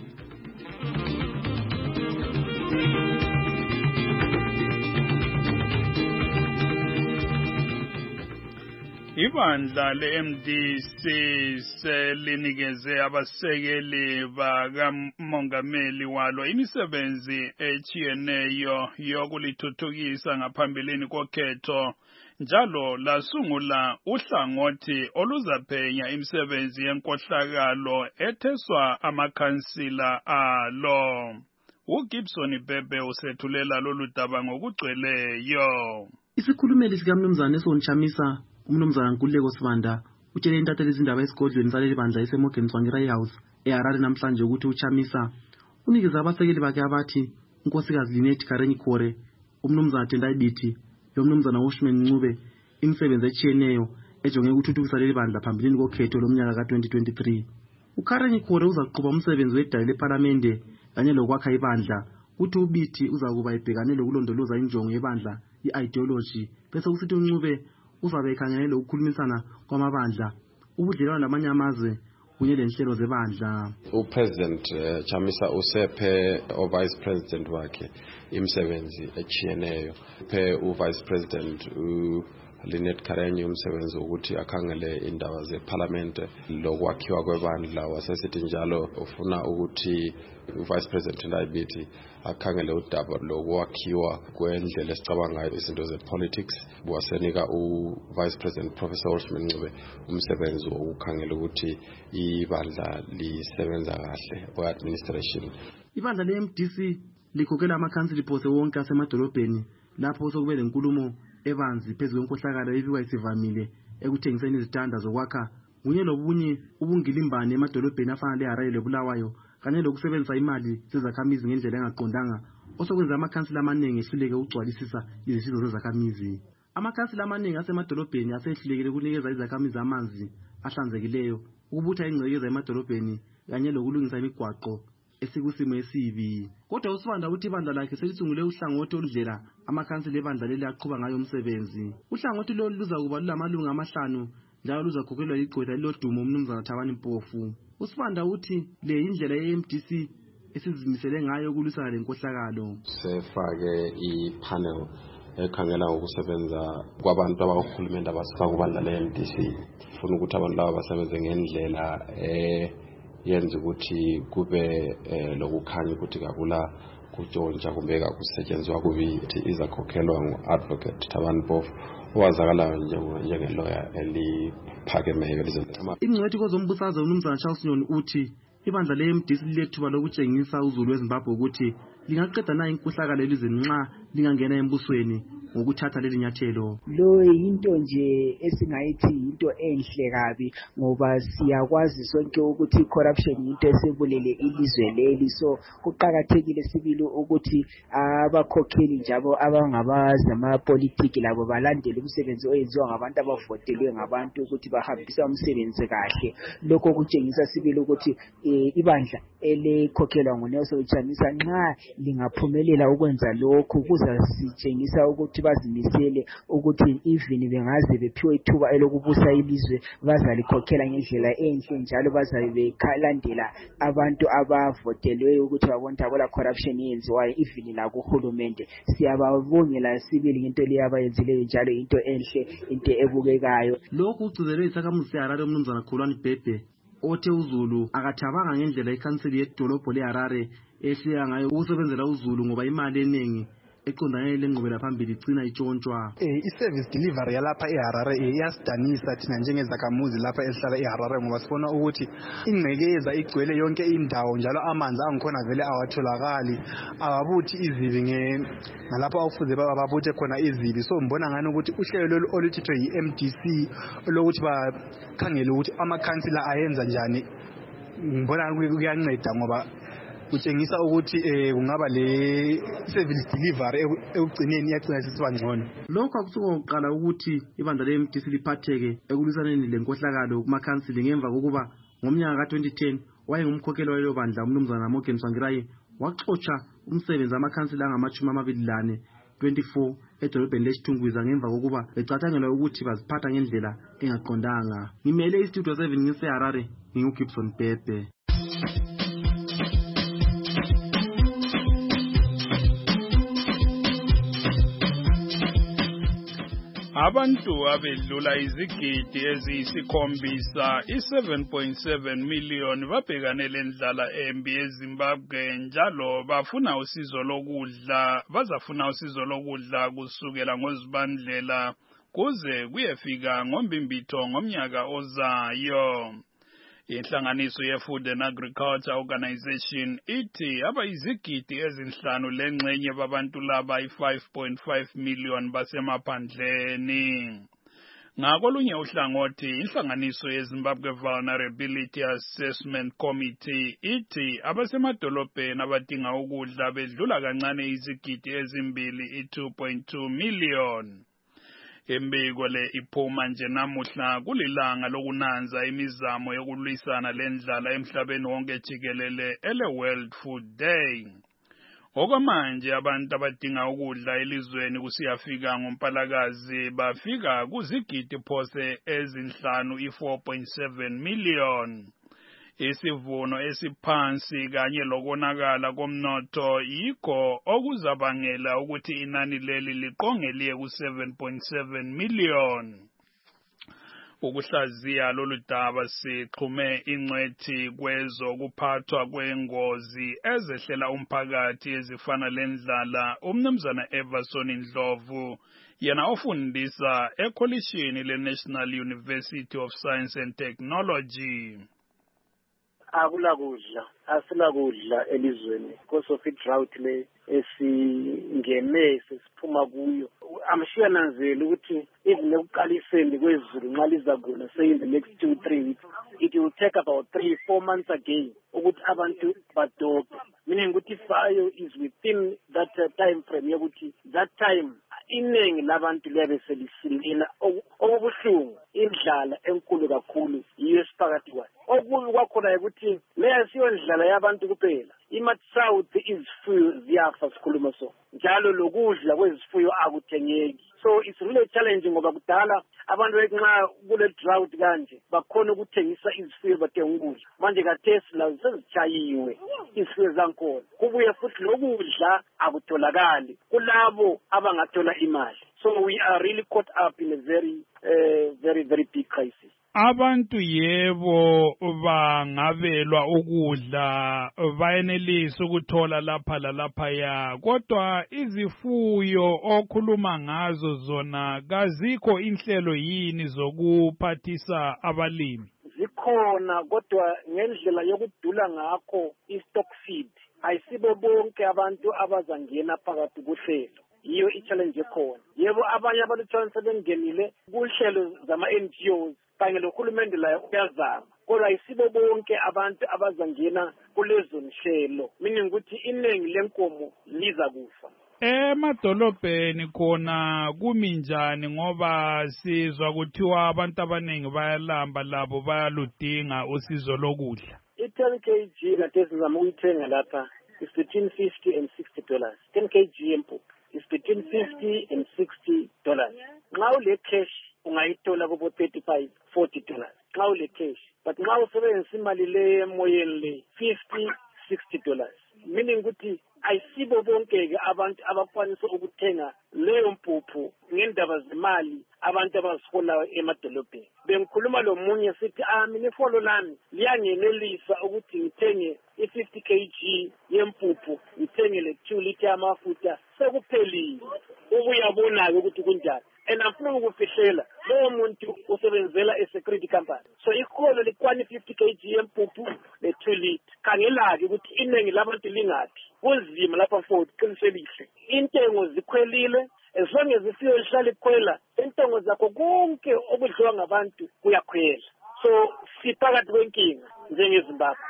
Ibandla le-M D C selinikeze abasekeli bakamongameli walo imisebenzi echiyeneyo yokulithuthukisa ngaphambilini kokhetho njalo lasungula uhlangothi oluzaphenya imisebenzi yenkohlakalo etheswa amakhansila alo. uGibson Bebe usethulela lolu daba ngokugcweleyo. Isikhulumeli sikaMnumzana esonchamisa uMnumzana Nkululeko Sibanda utshele intatheli izindaba esigodlweni saleli bandla eseMorgan Tsvangirai House eHarare namhlanje ukuthi uChamisa unikeza abasekeli bakhe abathi unkosikazi Linet Karenyi Khore, uMnumzana Tendai Biti, loMnumzana Washman Ncube imisebenzi echiyeneyo ejonge ukuthuthukisa leli bandla phambilini kokhetho lomnyaka ka twenty twenty-three. uKarenyi Khore uzaqhuba umsebenzi wedala leParlamente kanye lokwakha ibandla, uthi uBiti uzakuba ibhekane lokulondoloza injongo yebandla i-ideology bese kusithi uNcube uzabe ekhangele ukukhulumisana kwamabandla, ubudlelwano lamanye amazwe kunye lenhlelo zebandla. uPresident uh, Chamisa usephe uVice President wakhe imisebenzi echiyeneyo. Phe uVice President u Linet Karenyi umsebenzi ukuthi akhangele indaba zeParliament lokwakhiwa kwebandla, wasesithi njalo ufuna ukuthi uVice President Ndaibiti akhangele udaba lokwakhiwa kwendlela esicabangayo izinto zepolitics. Wasenika uVice President Professor Washman Ncube umsebenzi wokukhangela ukuthi ibandla lisebenza kahle kwe-administration. Ibandla le-M D C likhokhela amakhansili phose wonke asemadolobheni lapho sokube lenkulumo ebanzi phezu kwenkohlakalo ebikwa isivamile ekuthengiseni izitanda zokwakha kunye lobunye ubungilimbane emadolobheni afana leHarare leBulawayo kanye lokusebenzisa imali zezakhamizi ngendlela engaqondanga osokwenza amakhansila amaningi ehluleke ukugcwalisisa izisizo zezakhamizi. Amakhansila amaningi asemadolobheni asehlulekile ukunikeza izakhamizi amanzi ahlanzekileyo ukubutha ingcekeza emadolobheni kanye lokulungisa imigwaqo esikusimo esibi. Kodwa uSibanda uthi ibandla lakhe selisungule uhlangothi oludlela amakhansela ebandla leli aqhuba ngayo umsebenzi. Uhlangothi lolu luzakuba lulamalungu amahlanu njalo luzakhokhelwa igqwetha lilodumo umnumzana Thabani Mpofu. uSibanda uthi le indlela ye-M D C esizimisele ngayo ukulwisana lenkohlakalo. Sefake i-panel ekhangela ngokusebenza kwabantu abahulumende abasifaka kubandla le-M D C. Ufuna ukuthi abantu laba basebenze ngendlela eh yenza ukuthi kube lokukhanya ukuthi kakula kutshontsha kumbe kakusetshenzwa kubi izakhokhelwa ngu-advocate Thabani Mpofu owazakalayo njengelawyer eliphakemeyo lizenzama. Ingcwethi kozombusazwe umnumzana Charles Nyoni uthi ibandla le-M D C lilethuba lokutshengisa uzulu weZimbabwe ukuthi lingaqeda na inkohlakalo elizweni nxa lingangena embusweni ngokuthatha leli nyathelo. Lo yinto nje esingayithi into enhle kabi ngoba siyakwazi sonke ukuthi corruption into esebulele ilizwe leli, so kuqhakathekile sibili ukuthi abakhokheli njalo abangabazama politiki labo balandele umsebenzi oyenziwa ngabantu abavotelwe ngabantu ukuthi bahambisa umsebenzi kahle. Lokho kutshengisa sibili ukuthi ibandla elikhokhelwa nguNelson Chamisa nxa lingaphumelela ukwenza lokho kuzasitshengisa ukuthi bazimisele ukuthi even bengaze bephiwe ithuba elokubusa ilizwe bazalikhokhela ngendlela enhle njalo bazabe bekalandela abantu abavotelweyo ukuthi babone abola corruption yenziwayo even la kuhulumende. Siyababongela sibili into le abayenzileyo njalo into enhle into ebukekayo. Lokhu ugcizelwe isakhamuzi seHarare umnumzana Kholwane Bhebhe othe uzulu akathabanga ngendlela ikhanseli yedolobho leHarare ehleka ngayo ukusebenzela uzulu ngoba imali eningi eqondane lengqubela phambili igcina itshontshwa. Eh i-service delivery yalapha eHarare iyasidanisa thina njengezakhamuzi lapha esihlala eHarare ngoba sifuna ukuthi ingcekeza igcwele yonke indawo njalo amanzi angikhona vele awatholakali ababuthi izibi ngalapho awufuze bababuthe khona izibi. So mbona ngani ukuthi uhlelo oluthithwe yi-M D C lokuthi bakhangele ukuthi amakhansela ayenza njani, mbona kuyanceda ngoba kutshengisa ukuthi eh kungaba le service delivery ekugcineni iyagcina sisiba ngcono. Lokho akusuka ngokuqala ukuthi ibandla le-M D C liphatheke ekulwisaneni lenkohlakalo kumakhansili ngemva kokuba ngomnyaka ka twenty ten wayengumkhokheli walelo bandla umnumzana Morgan Tsvangirai waxotsha umsebenzi amakhansila angamashumi amabili lane twenty-four edolobheni leSithungwiza ngemva kokuba becathangelwa ukuthi baziphatha ngendlela engaqondanga. Ngimele istudio seven ngiseHarare nginguGibson Bhebhe. Abantu abedlula izigidi eziyisikhombisa i-seven point seven million babhekane lendlala embi eZimbabwe njalo bafuna usizo lokudla bazafuna usizo lokudla kusukela ngoZibandlela kuze kuyefika ngombimbitho ngomnyaka ozayo. Inhlanganiso ye-Food and Agriculture Organization ithi abayizigidi ezinhlanu lengxenye babantu laba i-five point five million basemaphandleni. Ngakolunye uhlangothi inhlanganiso yeZimbabwe Vulnerability Assessment Committee ithi abasemadolobheni abadinga ukudla bedlula kancane izigidi ezimbili i-two point two million. Imbiko le iphuma nje namuhla kulilanga lokunanza imizamo yokulwisana lendlala emhlabeni wonke jikelele ele World Food Day. Okwamanje abantu abadinga ukudla elizweni kusiyafika ngoMpalakazi bafika kuzigidi phose ezinhlanu i-four point seven million. Isivuno esiphansi kanye lokonakala komnotho yikho okuzabangela ukuthi inani leli liqongeliye ku-seven point seven million. Ukuhlaziya lolu daba sixhume ingcwethi kwezokuphathwa kwengozi ezehlela umphakathi ezifana lendlala umnumzana Everson Ndlovu yena ofundisa ekholishini le-National University of Science and Technology. Akula kudla asila kudla elizweni because of i-drought le esingene sesiphuma kuyo. Amshiya nanzela ukuthi even ekuqaliseni kwezulu nxa liza kuna say in the next two three weeks it will take about three four months again ukuthi abantu badobe, meaning ukuthi fire is within that uh, time frame yokuthi that time iningi labantu liyabe selisilila okubuhlungu indlala enkulu kakhulu yiyo esiphakathi kwayo. Okubi kwakhona ukuthi leya siyo ndlala yabantu kuphela. iMathi South izifuyo ziyafa sikhuluma so njalo lokudla kwezifuyo akuthengeki. So it's really a challenge ngoba kudala abantu nxa kule drought kanje bakhona ukuthengisa izifuyo bathenga ukudla. Manje kathesi la sezichayiwe izifuyo zankolo. Kubuye futhi lokudla akutholakali kulabo abangathola imali. So we are really caught up in a very uh, very very big crisis. Abantu yebo bangabelwa ukudla bayenelisa ukuthola lapha lalapha ya kodwa izifuyo okhuluma ngazo zona kazikho inhlelo yini zokuphathisa abalimi. Zikhona kodwa ngendlela yokudula ngakho i-stock feed ayisibo bonke abantu abazangena phakathi kuhlelo. Iyo i-challenge ekhona. Yebo abanye abantu sebengenile kuhlelo zama-N G Os kanye nohulumende la uyazama kodwa ayisibo bonke abantu abazangena kulezo nhlelo meaning ukuthi iningi lenkomo liza kufa. Emadolobheni khona kuminjani ngoba sizwa kuthiwa abantu abaningi bayalamba labo bayaludinga usizo lokudla. I-ten kilograms kathesi ngizama ukuyithenga lapha is between fifty and sixty dollars. ten kilograms yempuphu is between fifty and sixty dollars. Nxa ule cash ungayithola kubo thirty-five forty dollars. Nxa ule cash. But nxa usebenzisa imali le emoyeni le fifty sixty dollars. Meaning ukuthi ayisibo bonke ke abantu abakwanisa ukuthenga leyo mpuphu ngendaba zemali abantu abaziholayo emadolobheni. Bengikhuluma lo munye sithi ah mina ifolo lami liyangenelisa ukuthi ngithenge i-fifty kilograms yempuphu ngithenge le two liter yamafutha sekuphelile. Ubuyabona ukuthi kunjani. And afuna ukufihlela lowo muntu usebenzela e-security company. So ikholo likwani fifty kilograms yempuphu le two liter. Khangela-ke ukuthi iningi labantu lingaphi. Kunzima lapha futhi qinisekise. Intengo zikhwelile as long as ifiyo lihlala ikhwela intengo zakho konke okudliwa ngabantu kuyakhwela. So siphakathi kwenkinga njengeZimbabwe.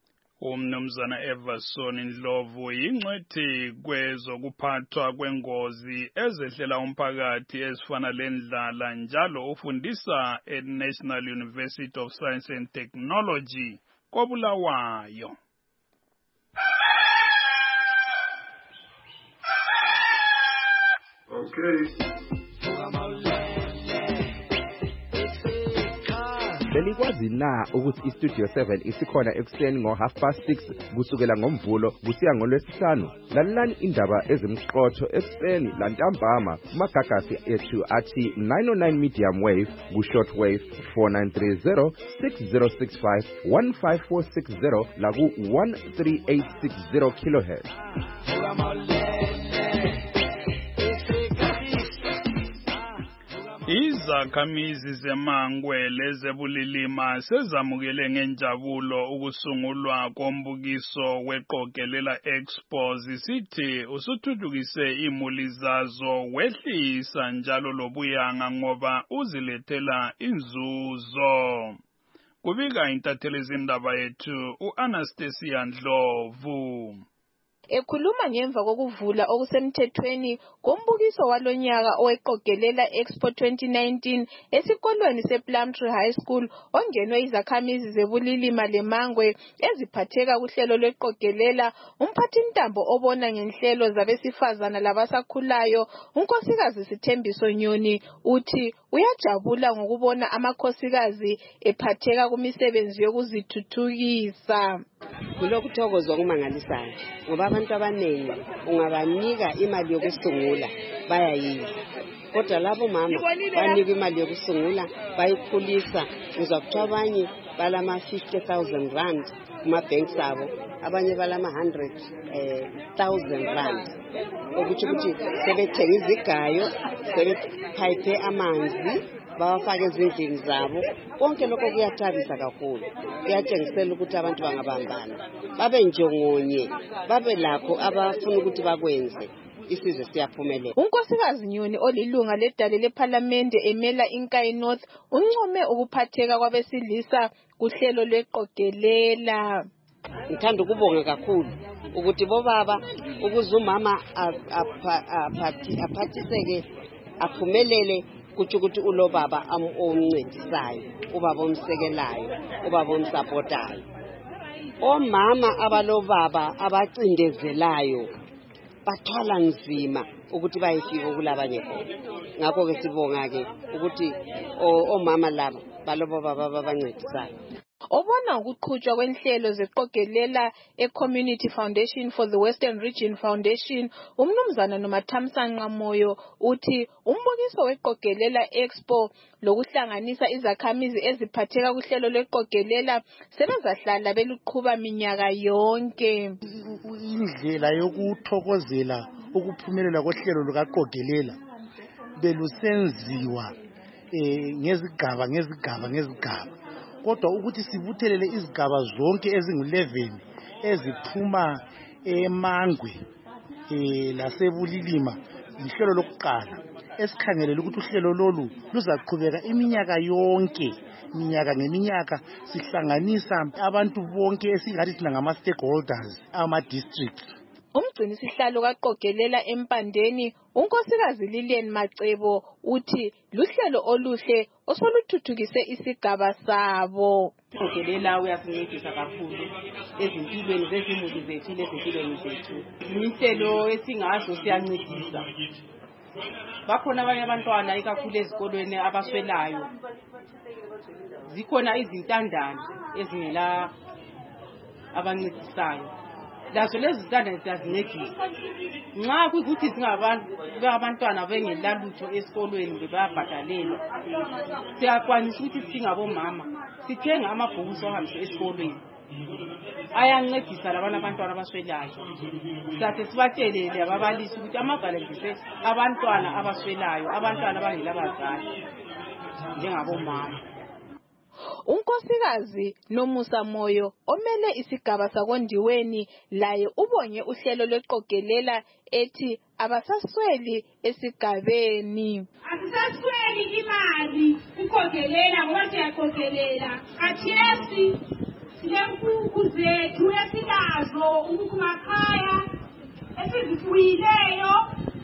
Umnumzana Everson Ndlovu yingcwethi kwezokuphathwa kwengozi ezehlela umphakathi ezifana lendlala njalo ufundisa eNational University of Science and Technology koBulawayo. Okay. Belikwazi na ukuthi iStudio seven isikhona ekuseni ngo half past six kusukela ngomvulo kusiya ngolwesihlanu. Lalelani indaba ezimqotho ekuseni lantambama kumagagasi ethu athi nine oh nine medium wave ku short wave four nine three zero six zero six five one five four six zero la ku one three eight six zero kilohertz. Izakhamizi zeMangwe lezebulilima sezamukele ngenjabulo ukusungulwa kombukiso weqogelela Expo zisithi usuthuthukise imuli zazo wehlisa njalo lobuyanga ngoba uzilethela inzuzo. Kubika intatheli zindaba yethu uAnastasia Ndlovu. Ekhuluma ngemva kokuvula okusemthethweni kombukiso walonyaka oweqogelela Expo twenty nineteen esikolweni sePlumtree High School ongenwe izakhamizi zebulilima leMangwe eziphatheka kuhlelo lweqogelela, umphathintambo obona ngenhlelo zabesifazana labasakhulayo unkosikazi Sithembiso Nyoni uthi uyajabula ngokubona amakhosikazi ephatheka kumisebenzi yokuzithuthukisa. Kulokuthokozwa kumangalisayo ngoba abantu abaningi ungabanika imali yokusungula bayayidla, kodwa labo mama banika imali yokusungula bayikhulisa. Ngizwa kuthiwa abanye balama fifty thousand rand kuma-banks abo, abanye balama one hundred thousand rand, ukuthi ukuthi sebethenga izigayo, sebephayiphe amanzi bawafake ezindlini zabo. Konke lokho kuyathabisa kakhulu, kuyatshengisela ukuthi abantu bangabambana babe njengonye, babe lakho abafuna ukuthi bakwenze. Isizwe siyaphumelela. Unkosikazi Nyoni olilunga ledale leParliament emela iNkayi North uncome ukuphatheka kwabesilisa kuhlelo lweqogelela. ngithanda ukubonga kakhulu ukuthi bobaba ukuze umama aphathiseke aphumelele kuthi ukuthi ulo baba omncedisayo, ubaba omsekelayo, ubaba omsupportayo. Omama abalo baba abacindezelayo bathwala nzima ukuthi bayifike kulabanye khona. Ngakho ke sibonga ke ukuthi omama laba balobo baba abancedisayo. Obona ukuqhutshwa kwenhlelo zeqogelela e-Community Foundation for the Western Region Foundation, umnumzana noMathamsanqa Moyo uthi umbukiso weqogelela expo lokuhlanganisa izakhamizi eziphatheka kuhlelo lweqogelela sebezahlala beluqhuba minyaka yonke. Indlela yokuthokozela ukuphumelela kohlelo lukaqogelela belusenziwa eh ngezigaba ngezigaba ngezigaba, kodwa ukuthi sibuthelele izigaba zonke ezingu eleven eziphuma eMangwe eh lasebulilima lihlelo lokuqala esikhangelela ukuthi uhlelo lolu luzaqhubeka iminyaka yonke, iminyaka ngeminyaka sihlanganisa abantu bonke esingathi thina ngama stakeholders ama districts. Umgcini sihlalo kaqogelela empandeni unkosikazi Lilian Macebo uthi luhlelo oluhle osoluthuthukise isigaba sabo. Qogelela uyasincedisa kakhulu ezimpilweni zezimuli zethu lezimpilweni zethu. Imihlelo esingazo siyancedisa. Bakhona abanye abantwana ikakhulu ezikolweni abaswelayo. Zikhona izintandane ezingela abancedisayo. Lazo lezi zintandane siyazincedisa. Nxa kuyikuthi singabantu abantwana bengelalutho esikolweni bebabhadalela, siyakwanisa ukuthi singabomama sithenga amabhuku sohambisa esikolweni ayancedisa labana abantwana abaswelayo. Sathi sibatshelele ababalisi ukuthi amavalentise abantwana abaswelayo, abantwana abangelabazali njengabomama. Unkosikazi Nomusa Moyo omele isigaba sakondiweni laye ubonye uhlelo lweqogelela ethi abasasweli esigabeni. Asisasweli imali uqogelela ngoba siyaqogelela. Kathesi silemfuku zethu esilazo ukumakhaya esizifuyileyo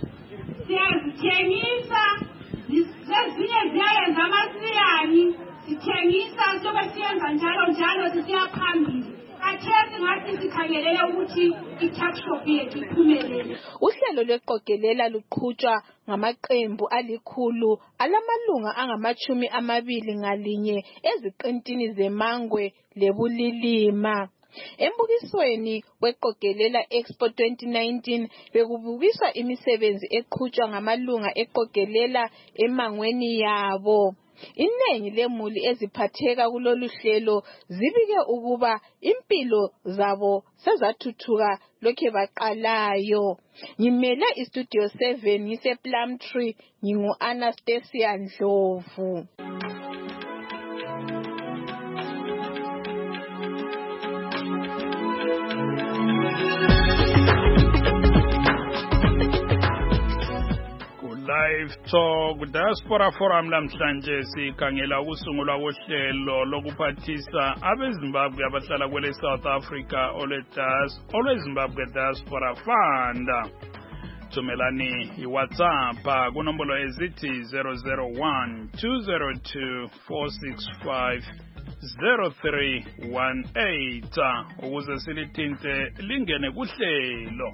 siyazithengisa, lezinye ziyayenza amasiyani sithengisa sobe siyenza njalo njalo sisiya phambili. Kathesi ngathi sikhangelele ukuthi i-tax shop yethu iphumelele. Uhlelo lweqogelela luqhutshwa ngamaqembu alikhulu alamalunga angamachumi amabili ngalinye eziqintini zeMangwe leBulilima. Embukisweni weqogelela Expo twenty nineteen bekubukiswa imisebenzi eqhutshwa ngamalunga eqogelela emangweni yabo. Inengi lemuli eziphatheka kulolu hlelo zibike ukuba impilo zabo sezathuthuka lokhe baqalayo. Ngimele istudio seven ngise Plumtree, ngingu Anastasia Ndlovu. Live Talk Diaspora Forum namhlanje sikhangela ukusungulwa kohlelo lokuphathisa abeZimbabwe abahlala kwele South Africa ole Zimbabwe Diaspora Fund. Thumelani iWhatsApp kunombolo ezithi zero zero one two zero two four six five zero three one eight ukuze silithinte lingene kuhlelo.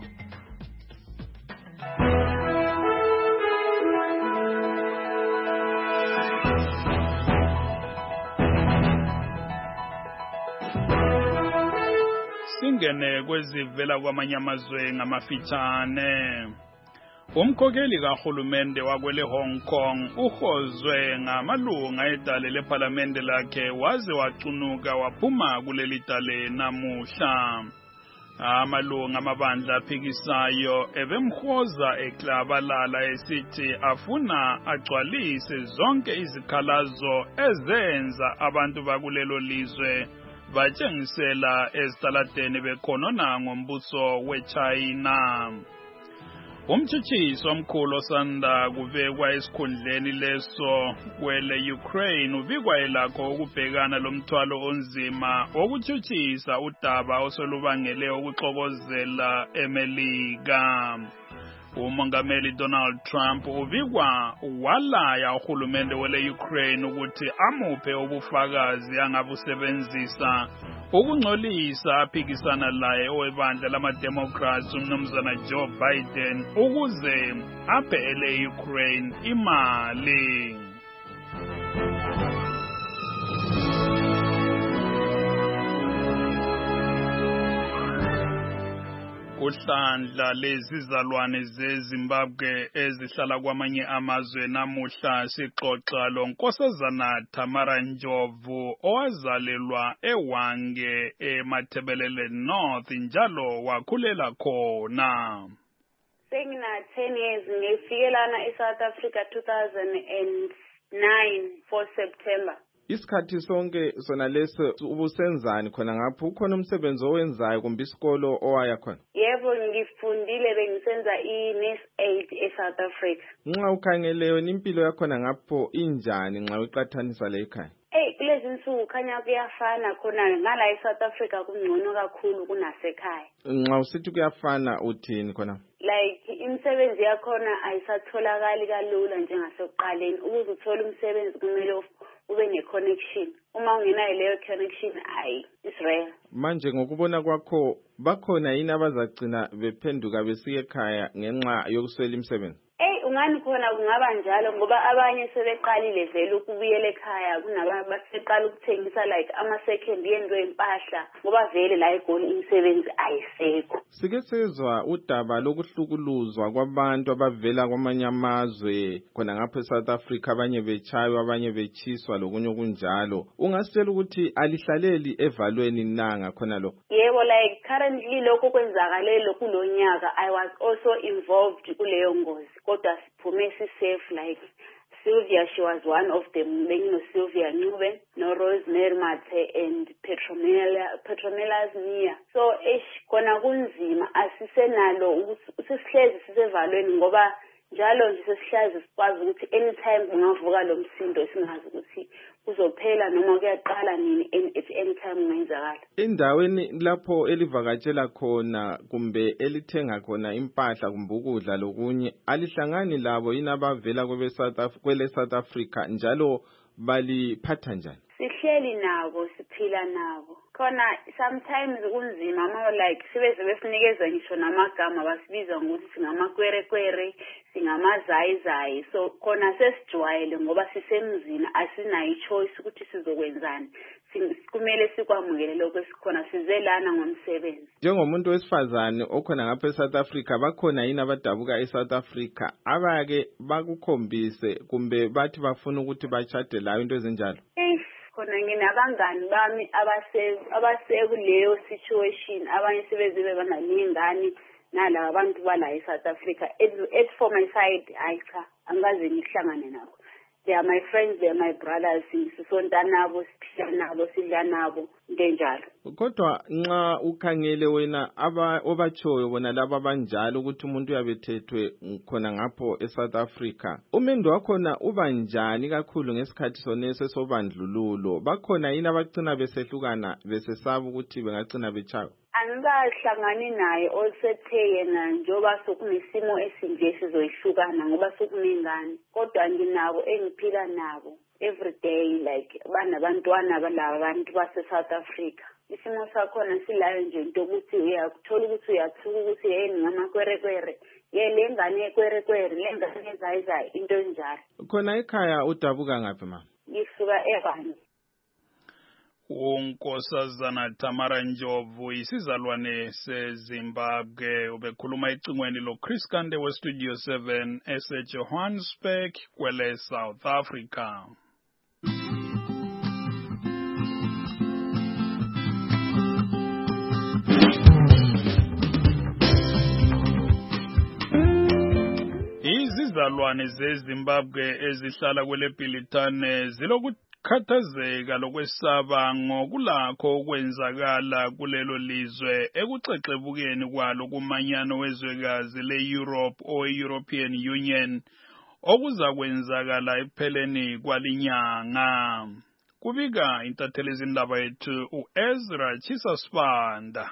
Singene kwezivela kwamanye amazwe ngamafitshane. Umkhokeli kahulumende wakwele Hong Kong uhozwe ngamalunga edale leParliament lakhe waze wacunuka waphuma kuleli dale namuhla. Amalunga amabandla aphikisayo ebemhoza eklabalala esithi afuna agcwalise zonke izikhalazo ezenza abantu bakulelo lizwe batshengisela ezitaladeni bekhonona ngombuso weChina. Umtshitshisi omkhulu osanda kubekwa esikhundleni leso kwele Ukraine ubikwa elakho ukubhekana lomthwalo onzima wokutshutshisa udaba osolubangele ukuxokozela eMelika. Umongameli Donald Trump ubikwa walaya uhulumende wele Ukraine ukuthi amuphe ubufakazi angabusebenzisa ukungcolisa aphikisana laye owebandla lama-Democrats umnumzana Joe Biden ukuze aphele Ukraine imali. Uhlandla lezizalwane zeZimbabwe ezihlala kwamanye amazwe namuhla sixoxa lo Nkosazana Tamara Ndlovu owazalelwa eWange eMathebelele North njalo wakhulela khona. Sengina ten years ngefikelana eSouth Africa two thousand nine for September. Isikhathi sonke sona leso ubusenzani khona ngapho ukhona umsebenzi owenzayo kumbe isikolo owaya khona? Yebo ngifundile bengisenza i-Nurse Aid eSouth Africa. Nxa ukhangele wena impilo yakhona ngapho injani nxa uqathanisa le ekhaya? Eh kulezi insuku khanya kuyafana khona ngala eSouth Africa kungcono kakhulu kunasekhaya. Nxa usithi kuyafana uthini khona? Like imisebenzi yakhona ayisatholakali kalula njengasekuqaleni. Ukuze uthole umsebenzi kumele ube ne-connection. Uma ungenayo leyo connection ayi is rare. Manje ngokubona kwakho bakhona yini abazagcina bephenduka besiya ekhaya ngenxa yokuswela imisebenzi? Eh ungani khona kungaba njalo ngoba abanye sebeqalile vele ukubuyela ekhaya kunaba baseqala ukuthengisa like ama second hand wempahla ngoba vele la eGoli imisebenzi ayisekho. Sike sezwa udaba lokuhlukuluzwa kwabantu abavela kwamanye amazwe khona ngapha eSouth Africa abanye bechaywa abanye bechiswa lokunye okunjalo. Ungasitshela ukuthi alihlaleli evalweni nanga khona lo? Yebo like currently lokho kwenzakalelo kulonyaka I was also involved kuleyo ngozi. Kodwa siphume si-safe like Sylvia, she was one of them. You know, Sylvia Ncube, no Rosemary Mathe and Petronella Petronella Nia. So ish kona kunzima asisenalo sisihlezi sisevalweni ngoba njalo nje sesihlazi sikwazi ukuthi anytime kungavuka lo msindo singazi ukuthi kuzophela noma kuyaqala nini at any time kungenzakala. Indaweni lapho elivakatshela khona kumbe elithenga khona impahla kumbe ukudla lokunye alihlangani labo yini abavela kwele South Africa kwele South Africa njalo baliphatha njani? Sihleli nabo siphila nabo. Khona sometimes kunzima ama like sibe sebesinikeza ngisho namagama basibiza ngokuthi singamakwerekwere singamazayizayi so khona sesijwayele ngoba sisemzini asinayo ichoice ukuthi sizokwenzani kumele sikwamukele lokho esikhona sizelana ngomsebenzi. Njengomuntu wesifazane okhona ngapha eSouth Africa bakhona yini abadabuka eSouth Africa abake bakukhombise kumbe bathi bafuna ukuthi bachade layo into ezinjalo? Khona nginabangani bami abase abasekuleyo situation abanye sebezibe banalingani nalabo abantu bala eSouth Africa. As for my side I cha angaze ngihlangane nabo. They are my friends, they are my brothers, sisonta nabo siphila nabo sidla nabo ngenjalo. Kodwa nxa ukhangele wena aba obachoyo bona laba banjalo ukuthi umuntu uyabethethwe khona ngapho eSouth Africa umendo wakhona uba njani kakhulu ngesikhathi soneso sobandlululo bakhona yini abagcina besehlukana besesaba ukuthi bengagcina bechayo? Angikahlangani naye osethe yena njoba sokunesimo esinje sizoyihlukana ngoba sokunengane kodwa nginabo engiphila nabo every day like banabantwana balaba bantu base South Africa. Isimo sakhona silayo nje into ukuthi uyakuthola ukuthi uyathuka ukuthi yena ngamakwerekwere ye lengane ekwerekwere lengane ezayizayi into enjalo. Khona ekhaya udabuka ngaphi mama? Ngisuka eBhani. uNkosazana Tamara Ndlovu isizalwane seZimbabwe ubekhuluma icingweni lo Chris Kande we Studio seven eseJohannesburg kwele South Africa. Izizalwane zeZimbabwe ezihlala kwele Bhilitane zilokuthi ukukhathazeka lokwesaba ngokulakho okwenzakala kulelo lizwe ekuxexebukeni kwalo kumanyano wezwekazi le-Europe o European Union okuza kwenzakala ekupheleni kwalinyanga. Kubika intatheli izindaba yethu uEzra Chisasibanda.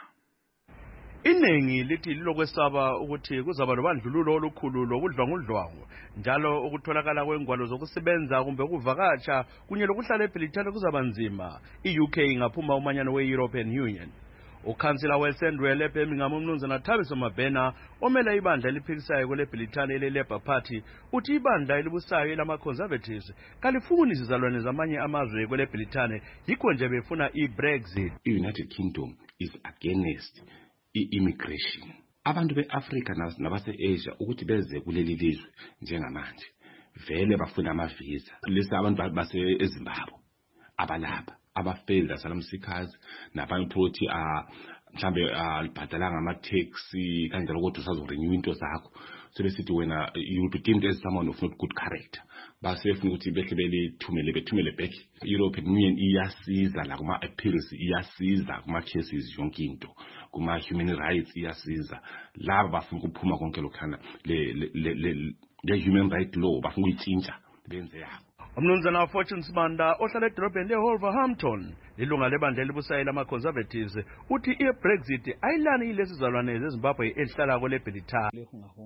Iningi lithi lilokwesaba ukuthi kuzaba lobandlululo olukhulu lokudlwangudlwangu njalo ukutholakala kwengwalo zokusebenza kumbe ukuvakatsha kunye lokuhlala eBrithani kuzaba nzima. I-U K ingaphuma umanyano we-European Union. Ukhansila weSandwell eBirmingham umnumzana Thabiso Mabhena omela ibandla eliphikisayo kweleBrithani ele-Labour Party uthi ibandla elibusayo elama-Conservatives kalifuni izizalwane zamanye amazwe kweleBrithani yikho nje befuna i-Brexit. I-United Kingdom is against i-immigration. Abantu be-Afrika nabase-Asia ukuthi beze kuleli lizwe njengamanje vele bafuna amavisa. Lesa abantu base-Zimbabwe abalapha abafeza asylum seekers nabantu ukuthi ah mhlambe alibhadalanga ama-taxi kanjalo kodwa usazorenew into zakho so besithi wena you will be deemed as someone of not good character. Basefuna ukuthi behle belithumele bethumele back. European Union iyasiza la kuma appeals iyasiza kuma cases yonke into kuma human rights iyasiza laba bafuna ukuphuma konke lokhana le le le human right law bafuna uyitshintsha benze yabo. Umnumzana Fortune Sibanda ohlala edolobheni leWolverhampton ilunga lebandla elibusayo lama-Conservatives uthi i-Brexit ayilani yilesizalwane zeZimbabwe elihlala kweleBrithani.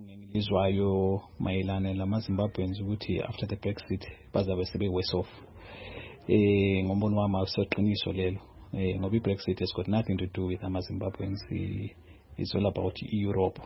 Izwayo mayelana lamaZimbabweans ukuthi after the Brexit bazabe sebe worse off. Eh ngombono wami awuseqiniso lelo. Eh ngoba i-Brexit has got nothing to do with amaZimbabweans. It's all about Europe.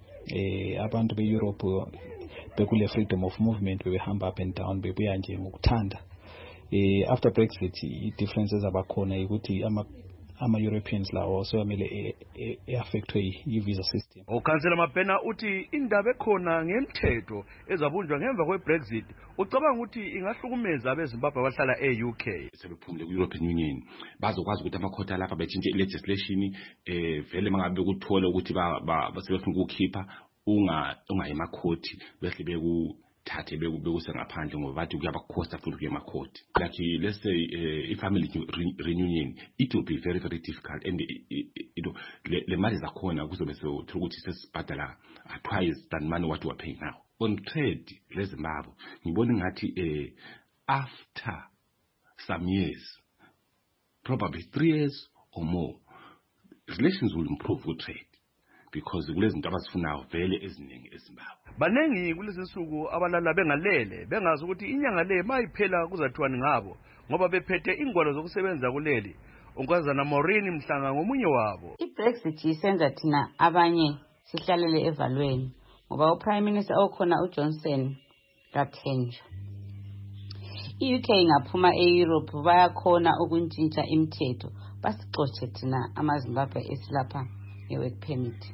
Eh abantu be-Europe bekule freedom of movement bebehamba up and down bebuya nje ngokuthanda. Eh after Brexit i-differences abakhona ukuthi ama ama-Europeans lawo sewamele e-affectwe i-visa system. Ukhansela Mabhena uthi indaba ekhona ngemthetho ezabunjwa ngemva kwe-Brexit ucabanga ukuthi ingahlukumeza abeZimbabwe abahlala e-U K. Sebephumule ku-European Union bazokwazi ukuthi amakhotha lapha betshintshe i-legislation eh vele mangabe ukuthola ukuthi basebefuna ukukhipha unga unga emakhoti behle bekuthathe bekuse ngaphandle ngoba bathi kuyabakhosta futhi kuye emakhoti. Like let's say uh, a family reunion it will be very very difficult and you know le mali zakhona kuzobe sewuthola ukuthi sesibhadala twice than money what we are paying now. On trade leZimbabwe ngibona ngathi eh after some years probably three years or more relations will improve with trade. Because kulezinto abazifunayo vele eziningi eZimbabwe. Banengi kulezi nsuku abalala bengalele bengazi ukuthi inyanga le mayiphela kuzathiwani ngabo ngoba bephethe ingwalo zokusebenza kuleli. Unkazana Maureen Mhlanga ngomunye wabo. I-Brexit isenza thina abanye sihlalele evalweni ngoba uPrime Minister okhona uJohnson kathenjwa. I-U K ingaphuma e-Europe bayakhona ukuntshintsha imithetho basixoxe thina amaZimbabwe esilapha nge-work permit.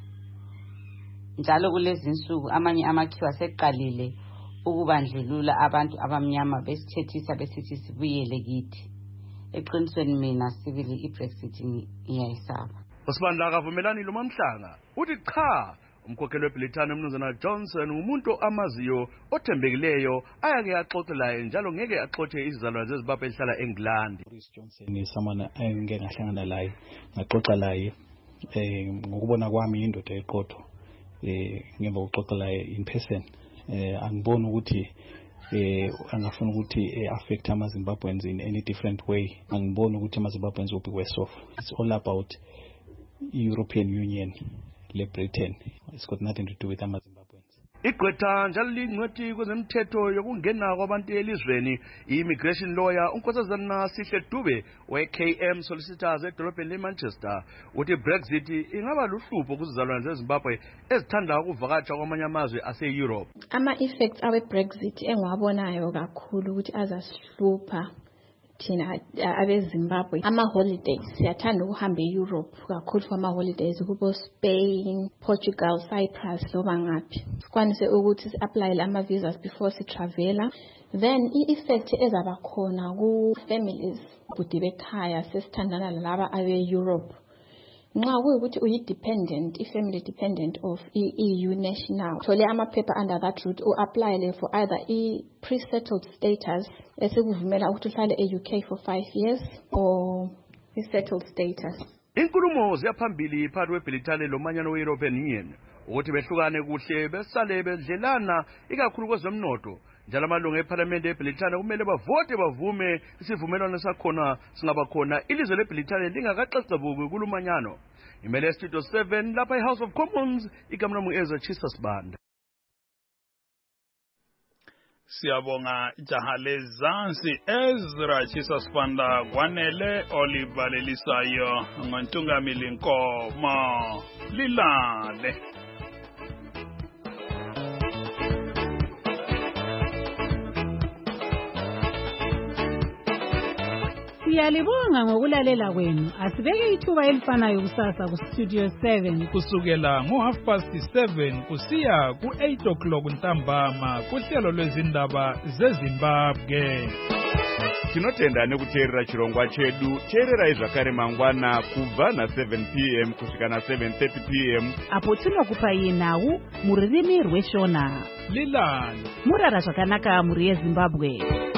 Njalo kulezi nsuku amanye amakhiwa aseqalile ukubandlulula abantu abamnyama besithethisa besithi sibuyele kithi. Eqinisweni mina sibili i-Brexit ngiyayisaba. Usibandla akavumelani lo Mamhlanga uthi cha umkhokheli weBrithani umnumzana Johnson umuntu amaziyo othembekileyo ayake axoxe laye njalo ngeke axoxe izizalwane zeZimbabwe ezihlala eNgilandi. Boris Johnson ni someone engeke ngahlangana laye ngaxoxa laye eh ngokubona kwami indoda eqotho eh ngemva kokuxoxa laye in person eh angiboni ukuthi eh angafuna ukuthi affect amaZimbabweans in any different way. Angiboni ukuthi amaZimbabweans will be worse off. It's all about European Union le Britain. It's got nothing to do with amaZimbabweans. Igqwetha njalo lingcwethi kwezemthetho yokungena kwabantu elizweni i-immigration lawyer unkosazana Sihle Dube we-K M Solicitors edolobheni leManchester uthi Brexit ingaba luhlupho kuzizalwane zeZimbabwe ezithanda ukuvakatsha kwamanye amazwe ase-Europe. Ama-effects awe-Brexit engiwabonayo kakhulu ukuthi azasihlupha thina abeZimbabwe ama-holidays siyathanda ukuhamba e-Europe kakhulu ama-holidays kubo Spain, Portugal, Cyprus loba ngaphi sikwanise ukuthi si-apply ama-visas before si-travela. Then i-effect ezaba khona ku-families budi bekhaya sesithandana laba abe-Europe nxa kuyikuthi uyi-dependent i-family dependent of E U national thole amaphepha under that route u-apply for either i-pre-settled status esikuvumela ukuthi uhlale e-U K for five years or i-settled status. Inkulumo ziyaphambili phakathi kweBrithani lomanyano we-European Union ukuthi behlukane kuhle besale bedlelana ikakhulu kwezomnotho. Njalo amalungu eParliament eBrithani kumele bavote bavume isivumelwano sakhona singaba khona ilizwe leBrithani lingakaxexebuki kulumanyano. Imele Studio seven lapha eHouse of Commons igama lami Ezra Chisasbanda. Siyabonga ijaha lezansi Ezra Chisasbanda kwanele olivalelisayo ngontungamili Nkomo Lilale. Siyalibonga ngokulalela kwenu. Asibeke ithuba elifanayo kusasa ku Studio seven kusukela ngo half past seven kusiya ku eight o'clock ntambama kuhlelo lwezindaba zeZimbabwe. Tinotenda nekuteerera chirongwa chedu. Teerera izvakare mangwana kubva na seven p m kusvika na seven thirty p m apo tinokupa yenhau muririmi rweshona. Lilani murara zvakanaka muri yeZimbabwe.